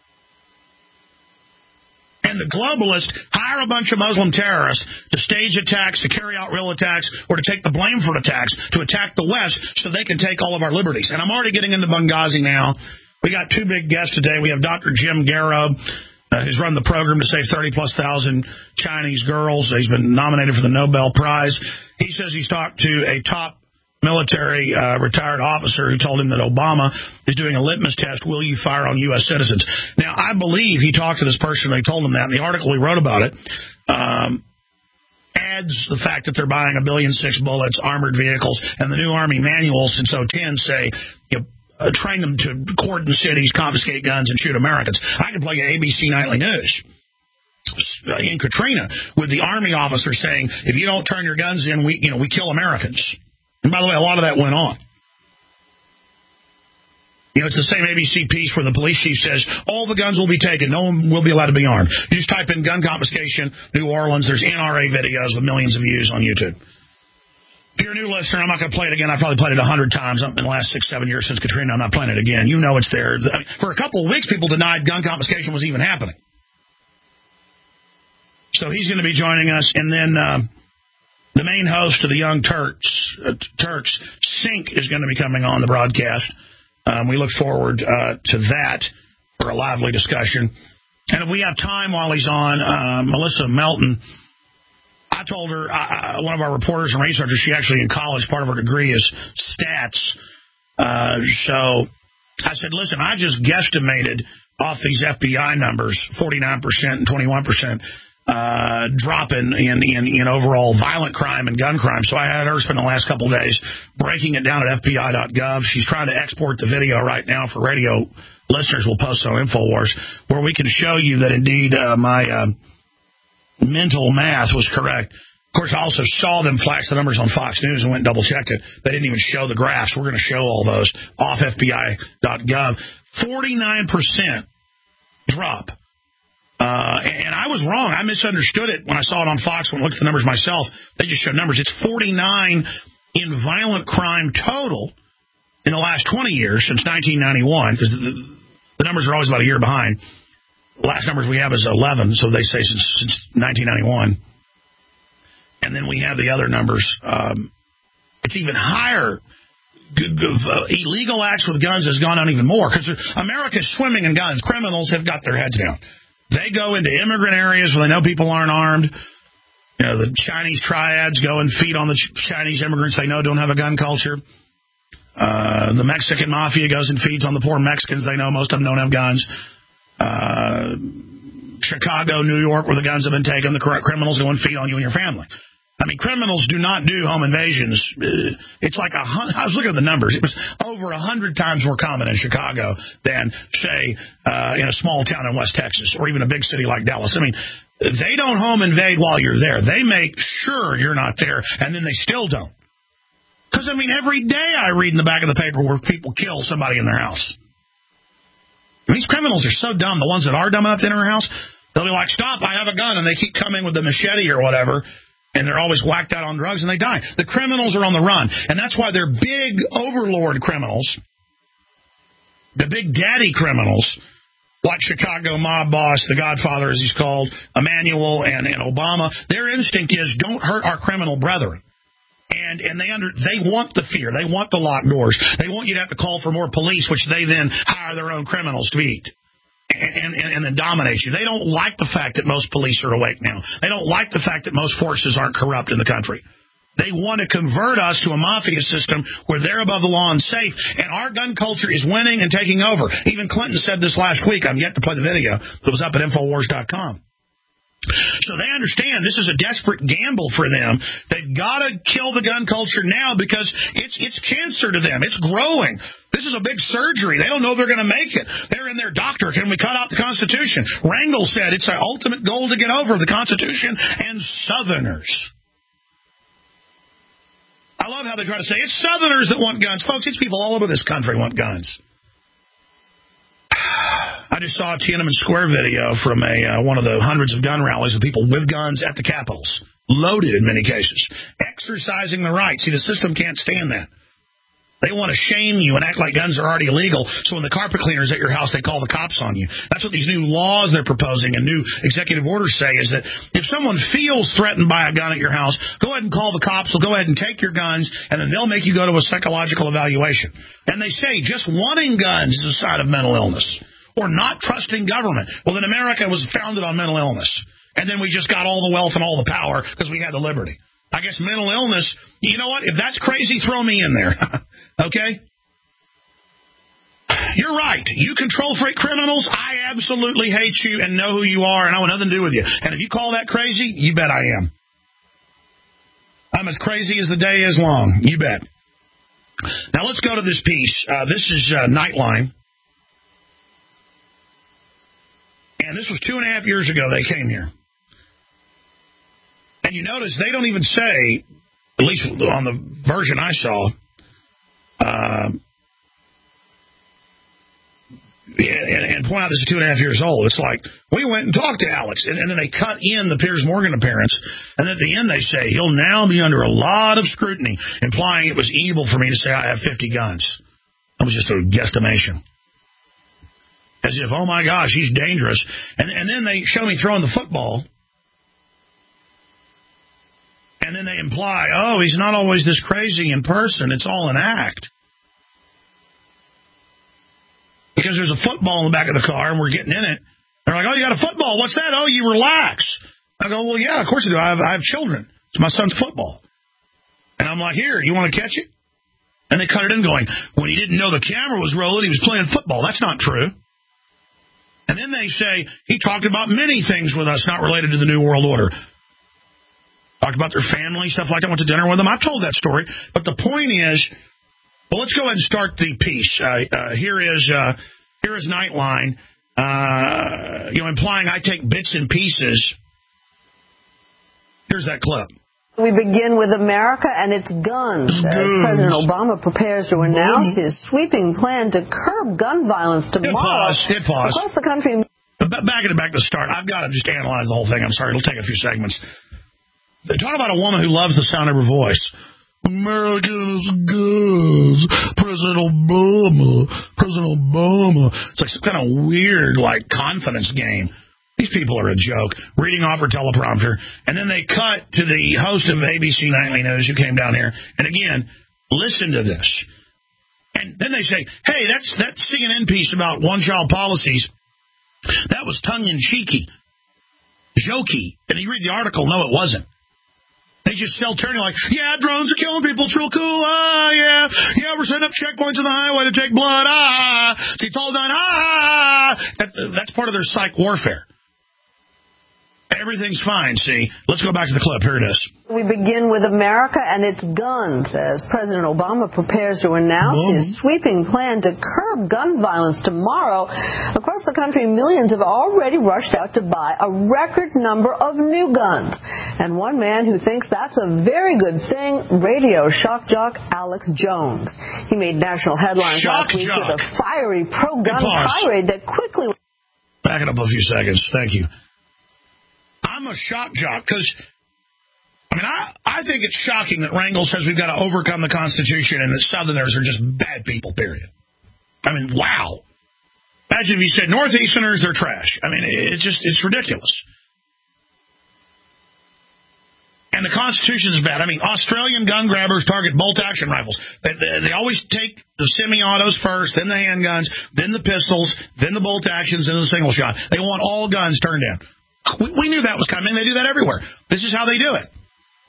And the globalists hire a bunch of Muslim terrorists to stage attacks, to carry out real attacks, or to take the blame for attacks, to attack the West so they can take all of our liberties. And I'm already getting into Benghazi now. We got two big guests today. We have Dr. Jim Garrow, who's run the program to save 30,000+ Chinese girls. He's been nominated for the Nobel Prize. He says he's talked to a top military retired officer who told him that Obama is doing a litmus test, will you fire on U.S. citizens? Now, I believe he talked to this person, they told him that, and the article he wrote about it adds the fact that they're buying 1.6 billion bullets, armored vehicles, and the new Army manuals since 2010 say, train them to cordon cities, confiscate guns, and shoot Americans. I can play you ABC Nightly News in Katrina with the Army officer saying, if you don't turn your guns in, we kill Americans. And by the way, a lot of that went on. It's the same ABC piece where the police chief says, all the guns will be taken. No one will be allowed to be armed. You just type in gun confiscation, New Orleans. There's NRA videos with millions of views on YouTube. If you're a new listener, I'm not going to play it again. I probably played it 100 times in the last 6-7 years since Katrina. I'm not playing it again. You know it's there. For a couple of weeks, people denied gun confiscation was even happening. So he's going to be joining us. And then the main host of the Young Turks, Sink, is going to be coming on the broadcast. We look forward to that for a lively discussion. And if we have time while he's on, Melissa Melton, I told her, one of our reporters and researchers, she actually in college, part of her degree is stats. So I said, listen, I just guesstimated off these FBI numbers, 49% and 21% drop in overall violent crime and gun crime. So I had her spend the last couple of days breaking it down at FBI.gov. She's trying to export the video right now for radio listeners. We'll post it on InfoWars, where we can show you that indeed my mental math was correct. Of course, I also saw them flash the numbers on Fox News and went and double-checked it. They didn't even show the graphs. We're going to show all those off FBI.gov. 49% drop. And I was wrong. I misunderstood it when I saw it on Fox when I looked at the numbers myself. They just showed numbers. It's 49 in violent crime total in the last 20 years since 1991, because the numbers are always about a year behind. The last numbers we have is 11, so they say since 1991. And then we have the other numbers. It's even higher. Illegal acts with guns has gone on even more, because America is swimming in guns. Criminals have got their heads down. They go into immigrant areas where they know people aren't armed. You know, the Chinese triads go and feed on the Chinese immigrants they know don't have a gun culture. The Mexican mafia goes and feeds on the poor Mexicans they know most of them don't have guns. Chicago, New York, where the guns have been taken, the criminals go and feed on you and your family. I mean, criminals do not do home invasions. It's like I was looking at the numbers. It was over 100 times more common in Chicago than, say, in a small town in West Texas or even a big city like Dallas. I mean, they don't home invade while you're there. They make sure you're not there, and then they still don't. Because, I mean, every day I read in the back of the paper where people kill somebody in their house. These criminals are so dumb. The ones that are dumb enough to enter a house, they'll be like, stop, I have a gun, and they keep coming with the machete or whatever, and they're always whacked out on drugs, and they die. The criminals are on the run, and that's why they're big overlord criminals, the big daddy criminals, like Chicago mob boss, the Godfather, as he's called, Emanuel and Obama. Their instinct is, don't hurt our criminal brethren. And they want the fear. They want the locked doors. They want you to have to call for more police, which they then hire their own criminals to eat and then dominate you. They don't like the fact that most police are awake now. They don't like the fact that most forces aren't corrupt in the country. They want to convert us to a mafia system where they're above the law and safe, and our gun culture is winning and taking over. Even Clinton said this last week. I'm yet to play the video. It was up at Infowars.com. So they understand this is a desperate gamble for them. They've got to kill the gun culture now because it's cancer to them. It's growing. This is a big surgery. They don't know they're going to make it. They're in their doctor. Can we cut out the Constitution? Rangel said it's our ultimate goal to get over the Constitution and Southerners. I love how they try to say it's Southerners that want guns. Folks, it's people all over this country want guns. I just saw a Tiananmen Square video from one of the hundreds of gun rallies of people with guns at the Capitals, loaded in many cases, exercising the right. See, the system can't stand that. They want to shame you and act like guns are already illegal, so when the carpet cleaner's at your house, they call the cops on you. That's what these new laws they're proposing and new executive orders say, is that if someone feels threatened by a gun at your house, go ahead and call the cops. They'll go ahead and take your guns, and then they'll make you go to a psychological evaluation. And they say just wanting guns is a sign of mental illness, or not trusting government. Well, then America was founded on mental illness, and then we just got all the wealth and all the power because we had the liberty. I guess mental illness, you know what? If that's crazy, throw me in there. Okay? You're right. You control freak criminals. I absolutely hate you and know who you are, and I want nothing to do with you. And if you call that crazy, you bet I am. I'm as crazy as the day is long. You bet. Now let's go to this piece. This is Nightline. And this was 2.5 years ago they came here. And you notice they don't even say, at least on the version I saw, and point out this is 2.5 years old. It's like, we went and talked to Alex, and then they cut in the Piers Morgan appearance, and at the end they say, he'll now be under a lot of scrutiny, implying it was evil for me to say I have 50 guns. That was just a guesstimation. As if, oh my gosh, he's dangerous. And then they show me throwing the football, And then they imply, oh, he's not always this crazy in person. It's all an act. Because there's a football in the back of the car, and we're getting in it. They're like, oh, you got a football. What's that? Oh, you relax. I go, well, yeah, of course I do. I have children. It's my son's football. And I'm like, here, you want to catch it? And they cut it in going, when he didn't know the camera was rolling, he was playing football. That's not true. And then they say, he talked about many things with us not related to the New World Order. Talked about their family, stuff like that. Went to dinner with them. I've told that story. But the point is, well, let's go ahead and start the piece. Here is Nightline, implying I take bits and pieces. Here's that clip. We begin with America and its guns, as President Obama prepares to announce his sweeping plan to curb gun violence tomorrow. Hit pause. Across the country. Back to the start. I've got to just analyze the whole thing. I'm sorry. It'll take a few segments. They talk about a woman who loves the sound of her voice. America's guns. President Obama. It's like some kind of weird, confidence game. These people are a joke, reading off her teleprompter. And then they cut to the host of ABC Nightly News who came down here. And again, listen to this. And then they say, hey, that CNN piece about one-child policies, that was tongue-in-cheeky, jokey. And you read the article, no, it wasn't. They just sell turning like, yeah, drones are killing people. It's real cool. Yeah, we're setting up checkpoints on the highway to take blood. See, it's all done. That's part of their psych warfare. Everything's fine, see? Let's go back to the clip. Here it is. We begin with America and its guns, as President Obama prepares to announce his sweeping plan to curb gun violence tomorrow. Across the country, millions have already rushed out to buy a record number of new guns. And one man who thinks that's a very good thing, radio shock jock Alex Jones. He made national headlines last week with a fiery pro-gun tirade that quickly... Back it up a few seconds. Thank you. I'm a shock jock because, I think it's shocking that Rangel says we've got to overcome the Constitution and that Southerners are just bad people, period. Wow. Imagine if you said Northeasterners, they're trash. It's ridiculous. And the Constitution is bad. Australian gun grabbers target bolt-action rifles. They always take the semi-autos first, then the handguns, then the pistols, then the bolt-actions, then the single shot. They want all guns turned in. We knew that was coming. They do that everywhere. This is how they do it.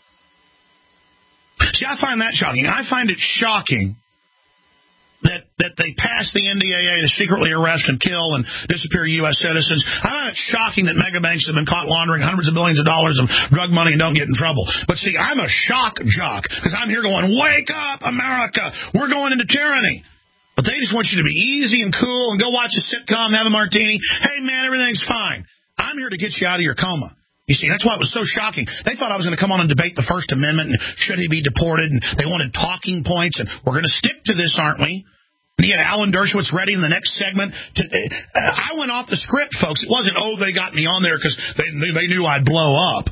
See, I find that shocking. I find it shocking that they pass the NDAA to secretly arrest and kill and disappear U.S. citizens. I find it shocking that mega banks have been caught laundering hundreds of billions of dollars of drug money and don't get in trouble. But see, I'm a shock jock because I'm here going, wake up, America. We're going into tyranny. But they just want you to be easy and cool and go watch a sitcom and have a martini. Hey, man, everything's fine. I'm here to get you out of your coma. You see, that's why it was so shocking. They thought I was going to come on and debate the First Amendment and should he be deported, and they wanted talking points, and we're going to stick to this, aren't we? And he had Alan Dershowitz ready in the next segment. I went off the script, folks. It wasn't, they got me on there because they knew I'd blow up.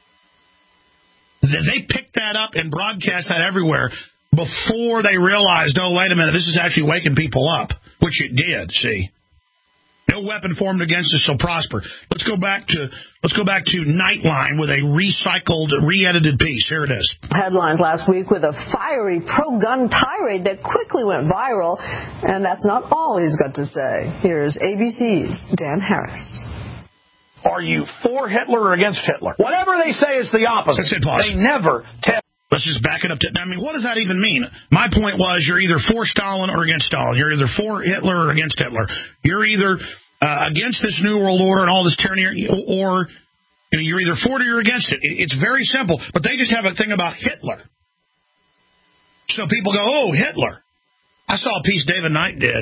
They picked that up and broadcast that everywhere before they realized, wait a minute, this is actually waking people up, which it did, see. No weapon formed against us shall prosper. Let's go back to Nightline with a recycled, re-edited piece. Here it is. Headlines last week with a fiery pro-gun tirade that quickly went viral, and that's not all he's got to say. Here's ABC's Dan Harris. Are you for Hitler or against Hitler? Whatever they say is the opposite. That's it, boss. They never tell. Let's just back it up to, what does that even mean? My point was you're either for Stalin or against Stalin. You're either for Hitler or against Hitler. You're either against this New World Order and all this tyranny, or you're either for it or you're against it. It's very simple, but they just have a thing about Hitler. So people go, Hitler. I saw a piece David Knight did.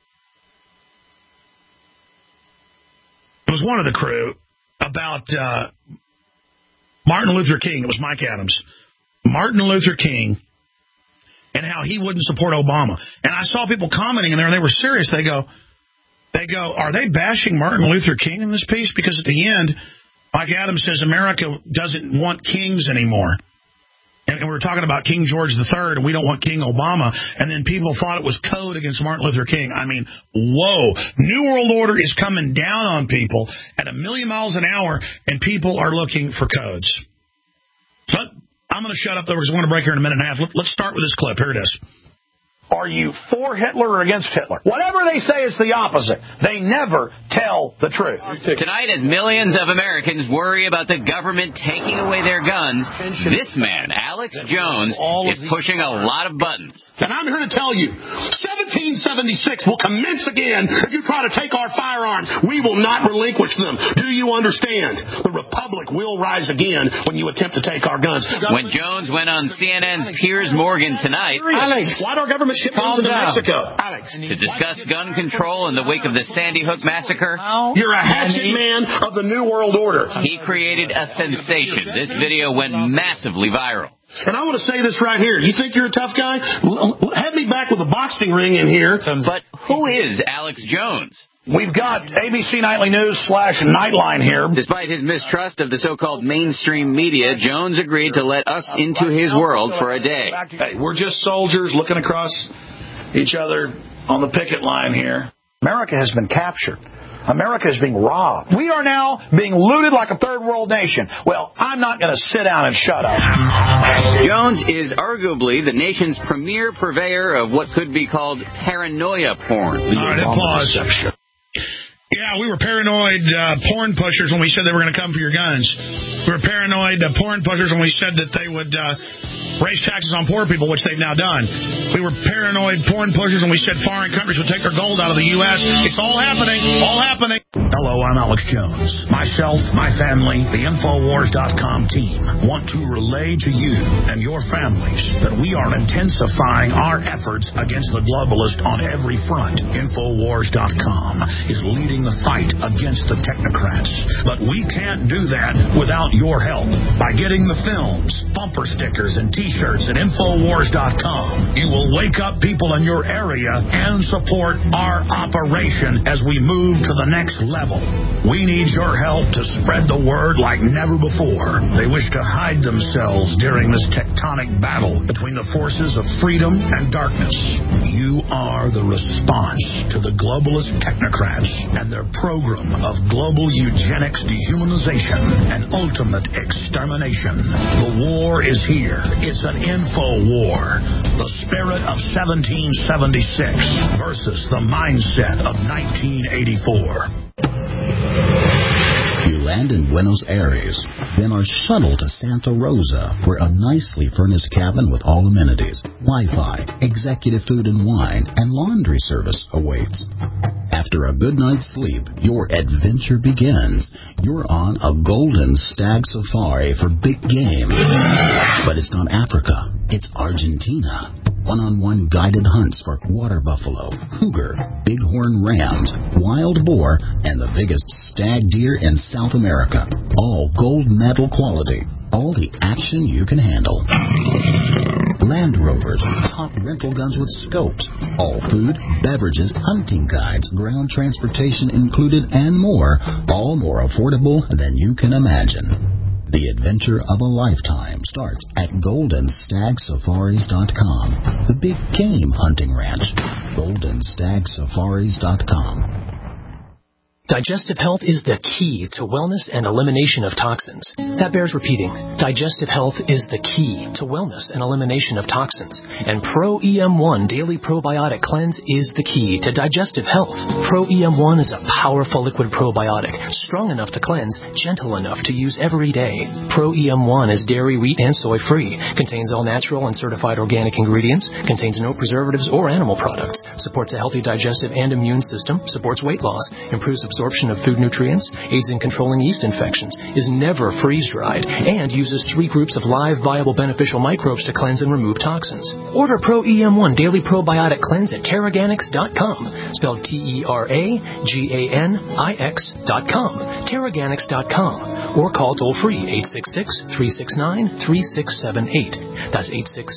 It was one of the crew about Martin Luther King. It was Mike Adams. Martin Luther King and how he wouldn't support Obama. And I saw people commenting in there, and they were serious. They go, are they bashing Martin Luther King in this piece? Because at the end, Mike Adams says America doesn't want kings anymore. And we were talking about King George III, and we don't want King Obama. And then people thought it was code against Martin Luther King. Whoa. New World Order is coming down on people at 1,000,000 miles an hour, and people are looking for codes. But I'm going to shut up, though, because I want to break here in a minute and a half. Let's start with this clip. Here it is. Are you for Hitler or against Hitler? Whatever they say is the opposite. They never tell the truth. Tonight, as millions of Americans worry about the government taking away their guns, this man, Alex Jones, is pushing a lot of buttons. And I'm here to tell you, 1776 will commence again if you try to take our firearms. We will not relinquish them. Do you understand? The Republic will rise again when you attempt to take our guns. When Jones went on CNN's Piers Morgan tonight... Alex, why do our government ship guns into Mexico? Alex. To discuss gun control in the wake of the Sandy Hook massacre. You're a hatchet man of the New World Order. He created a sensation. This video went massively viral. And I want to say this right here. You think you're a tough guy? Have me back with a boxing ring in here. But who is Alex Jones? We've got ABC Nightly News /Nightline here. Despite his mistrust of the so-called mainstream media, Jones agreed to let us into his world for a day. Hey, we're just soldiers looking across each other on the picket line here. America has been captured. America is being robbed. We are now being looted like a third world nation. Well, I'm not going to sit down and shut up. Jones is arguably the nation's premier purveyor of what could be called paranoia porn. All right, applause. Yeah, we were paranoid porn pushers when we said they were going to come for your guns. We were paranoid porn pushers when we said that they would raise taxes on poor people, which they've now done. We were paranoid porn pushers when we said foreign countries would take their gold out of the U.S. It's all happening. All happening. Hello, I'm Alex Jones. Myself, my family, the Infowars.com team want to relay to you and your families that we are intensifying our efforts against the globalist on every front. Infowars.com is leading the fight against the technocrats. But we can't do that without your help. By getting the films, bumper stickers, and T-shirts at Infowars.com, you will wake up people in your area and support our operation as we move to the next level. We need your help to spread the word like never before. They wish to hide themselves during this tectonic battle between the forces of freedom and darkness. You are the response to the globalist technocrats and their program of global eugenics, dehumanization, and ultimate extermination. The war is here. It's an info war. The spirit of 1776 versus the mindset of 1984. You land in Buenos Aires, then are shuttled to Santa Rosa, where a nicely furnished cabin with all amenities, Wi-Fi, executive food and wine, and laundry service awaits. After a good night's sleep, your adventure begins. You're on a golden stag safari for big game. But it's not Africa. It's Argentina. One-on-one guided hunts for water buffalo, cougar, bighorn rams, wild boar, and the biggest stag deer in South America. All gold medal quality. All the action you can handle. Land Rovers, top rental guns with scopes. All food, beverages, hunting guides, ground transportation included, and more. All more affordable than you can imagine. The adventure of a lifetime starts at GoldenStagSafaris.com. The big game hunting ranch. GoldenStagSafaris.com. Digestive health is the key to wellness and elimination of toxins. That bears repeating. Digestive health is the key to wellness and elimination of toxins. And Pro EM1 Daily Probiotic Cleanse is the key to digestive health. Pro EM1 is a powerful liquid probiotic, strong enough to cleanse, gentle enough to use every day. Pro EM1 is dairy, wheat, and soy free, contains all natural and certified organic ingredients, contains no preservatives or animal products, supports a healthy digestive and immune system, supports weight loss, improves absorption of food nutrients, aids in controlling yeast infections, is never freeze-dried, and uses 3 groups of live, viable, beneficial microbes to cleanse and remove toxins. Order Pro EM1 Daily Probiotic Cleanse at Teraganix.com, spelled Teraganix.com, Teraganix.com, or call toll-free 866-369-3678. That's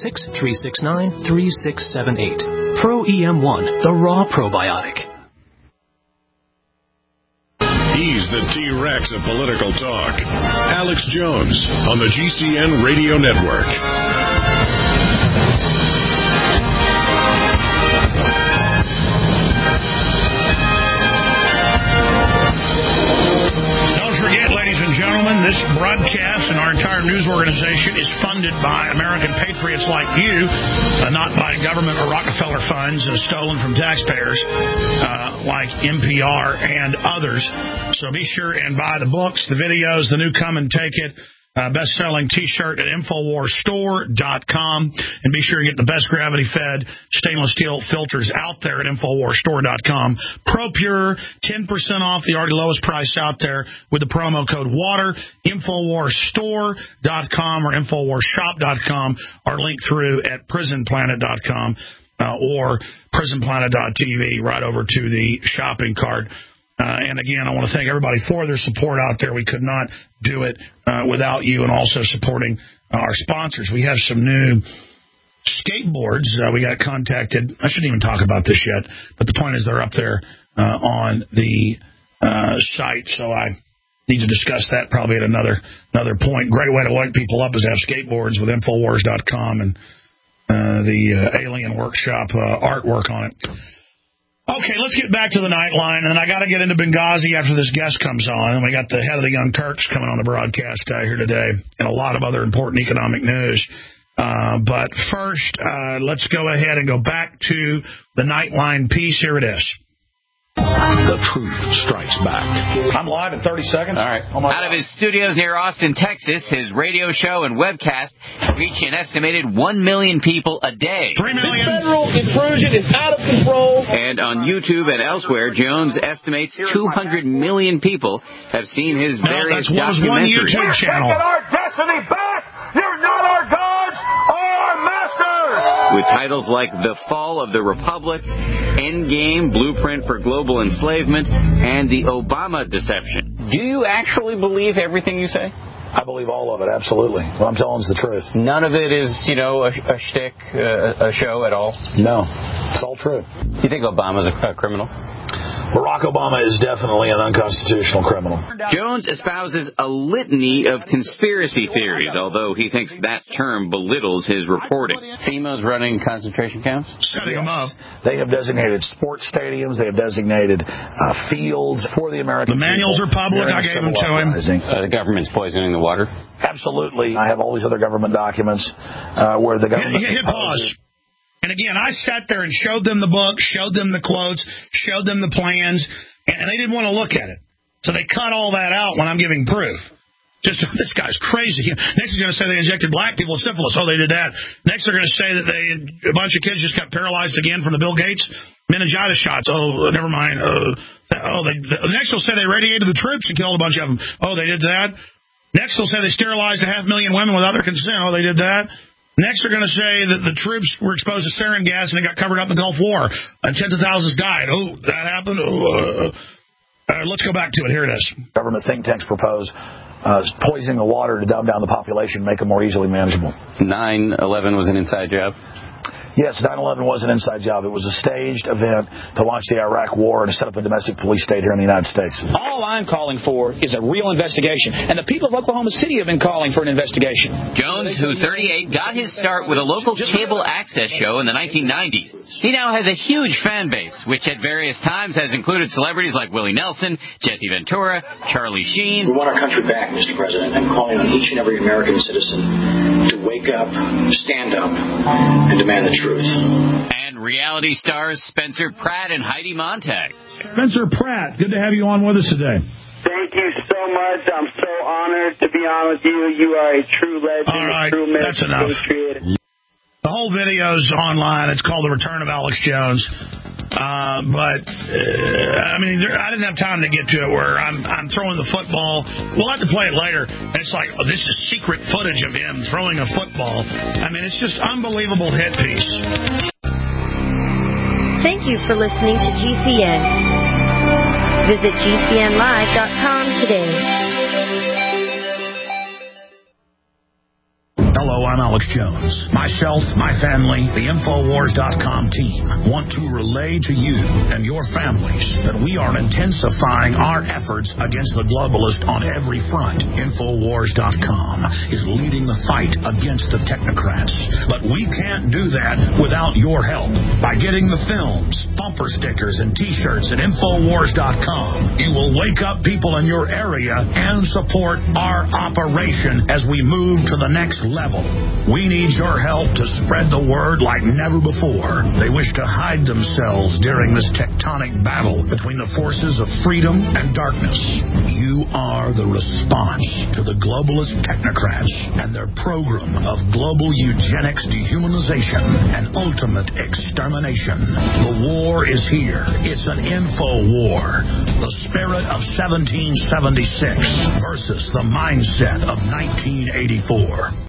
866-369-3678. Pro EM1, the raw probiotic. He's the T-Rex of political talk. Alex Jones on the GCN Radio Network. Don't forget, ladies and gentlemen, this broadcast and our entire news organization is funded by American patriots like you, not by government or Rockefeller funds stolen from taxpayers like NPR and others. So be sure and buy the books, the videos, the new Come and Take It best-selling T-shirt at InfoWarsStore.com. And be sure to get the best gravity-fed stainless steel filters out there at InfoWarsStore.com. ProPure, 10% off the already lowest price out there with the promo code WATER. InfoWarsStore.com or InfoWarsShop.com or link through at PrisonPlanet.com or PrisonPlanet.tv right over to the shopping cart. And again, I want to thank everybody for their support out there. We could not do it without you, and also supporting our sponsors. We have some new skateboards. We got contacted. I shouldn't even talk about this yet, but the point is they're up there on the site, so I need to discuss that probably at another point. Great way to wake people up is to have skateboards with Infowars.com and the Alien Workshop artwork on it. Okay, let's get back to the Nightline, and then I got to get into Benghazi after this guest comes on, and we got the head of the Young Turks coming on the broadcast here today, and a lot of other important economic news. But first, let's go ahead and go back to the Nightline piece. Here it is. The truth strikes back. I'm live in 30 seconds. All right. Out of his studios near Austin, Texas, his radio show and webcast reach an estimated 1 million people a day. 3 million. The federal intrusion is out of control. And on YouTube and elsewhere, Jones estimates 200 million people have seen his various documentaries. One YouTube channel. We're taking our destiny back. You're not our gods or our masters. With titles like The Fall of the Republic, Endgame, Blueprint for Global Enslavement, and The Obama Deception. Do you actually believe everything you say? I believe all of it, absolutely. What I'm telling is the truth. None of it is, a shtick, a show at all? No. It's all true. Do you think Obama's a criminal? Barack Obama is definitely an unconstitutional criminal. Jones espouses a litany of conspiracy theories, although he thinks that term belittles his reporting. FEMA's running concentration camps? Setting them up. They have designated sports stadiums. They have designated fields for the American people. The manuals are public. I gave them to him. The government's poisoning the water? Absolutely. I have all these other government documents where the government... Hit pause. And again, I sat there and showed them the book, showed them the quotes, showed them the plans, and they didn't want to look at it. So they cut all that out when I'm giving proof. Just, this guy's crazy. Next he's going to say they injected black people with syphilis. Oh, they did that. Next they're going to say that a bunch of kids just got paralyzed again from the Bill Gates meningitis shots. Oh, never mind. Next they'll say they radiated the troops and killed a bunch of them. Oh, they did that. Next they'll say they sterilized 500,000 women without their consent. Oh, they did that. Next, they're going to say that the troops were exposed to sarin gas and they got covered up in the Gulf War. And tens of thousands died. Oh, that happened? Let's go back to it. Here it is. Government think tanks propose poisoning the water to dumb down the population, make them more easily manageable. 9/11 was an inside job? Yes, 9/11 was an inside job. It was a staged event to launch the Iraq War and to set up a domestic police state here in the United States. All I'm calling for is a real investigation, and the people of Oklahoma City have been calling for an investigation. Jones, who's 38, got his start with a local cable access show in the 1990s. He now has a huge fan base, which at various times has included celebrities like Willie Nelson, Jesse Ventura, Charlie Sheen. We want our country back, Mr. President. I'm calling on each and every American citizen to wake up, stand up, and demand the truth. And reality stars Spencer Pratt and Heidi Montag. Spencer Pratt, good to have you on with us today. Thank you so much. I'm so honored to be on with you. You are a true legend. All right, a true that's enough. Patriot. The whole video's online. It's called The Return of Alex Jones. I didn't have time to get to it where I'm throwing the football. We'll have to play it later. And it's like, this is secret footage of him throwing a football. It's just unbelievable hit piece. Thank you for listening to GCN. Visit GCNlive.com today. Hello, I'm Alex Jones. Myself, my family, the Infowars.com team want to relay to you and your families that we are intensifying our efforts against the globalists on every front. Infowars.com is leading the fight against the technocrats. But we can't do that without your help. By getting the films, bumper stickers and T-shirts at Infowars.com. You will wake up people in your area and support our operation as we move to the next level. We need your help to spread the word like never before. They wish to hide themselves during this tectonic battle between the forces of freedom and darkness. You are the response to the globalist technocrats and their program of global eugenics, dehumanization, and ultimate extermination. The war is here. It's an info war. The spirit of 1776 versus the mindset of 1984.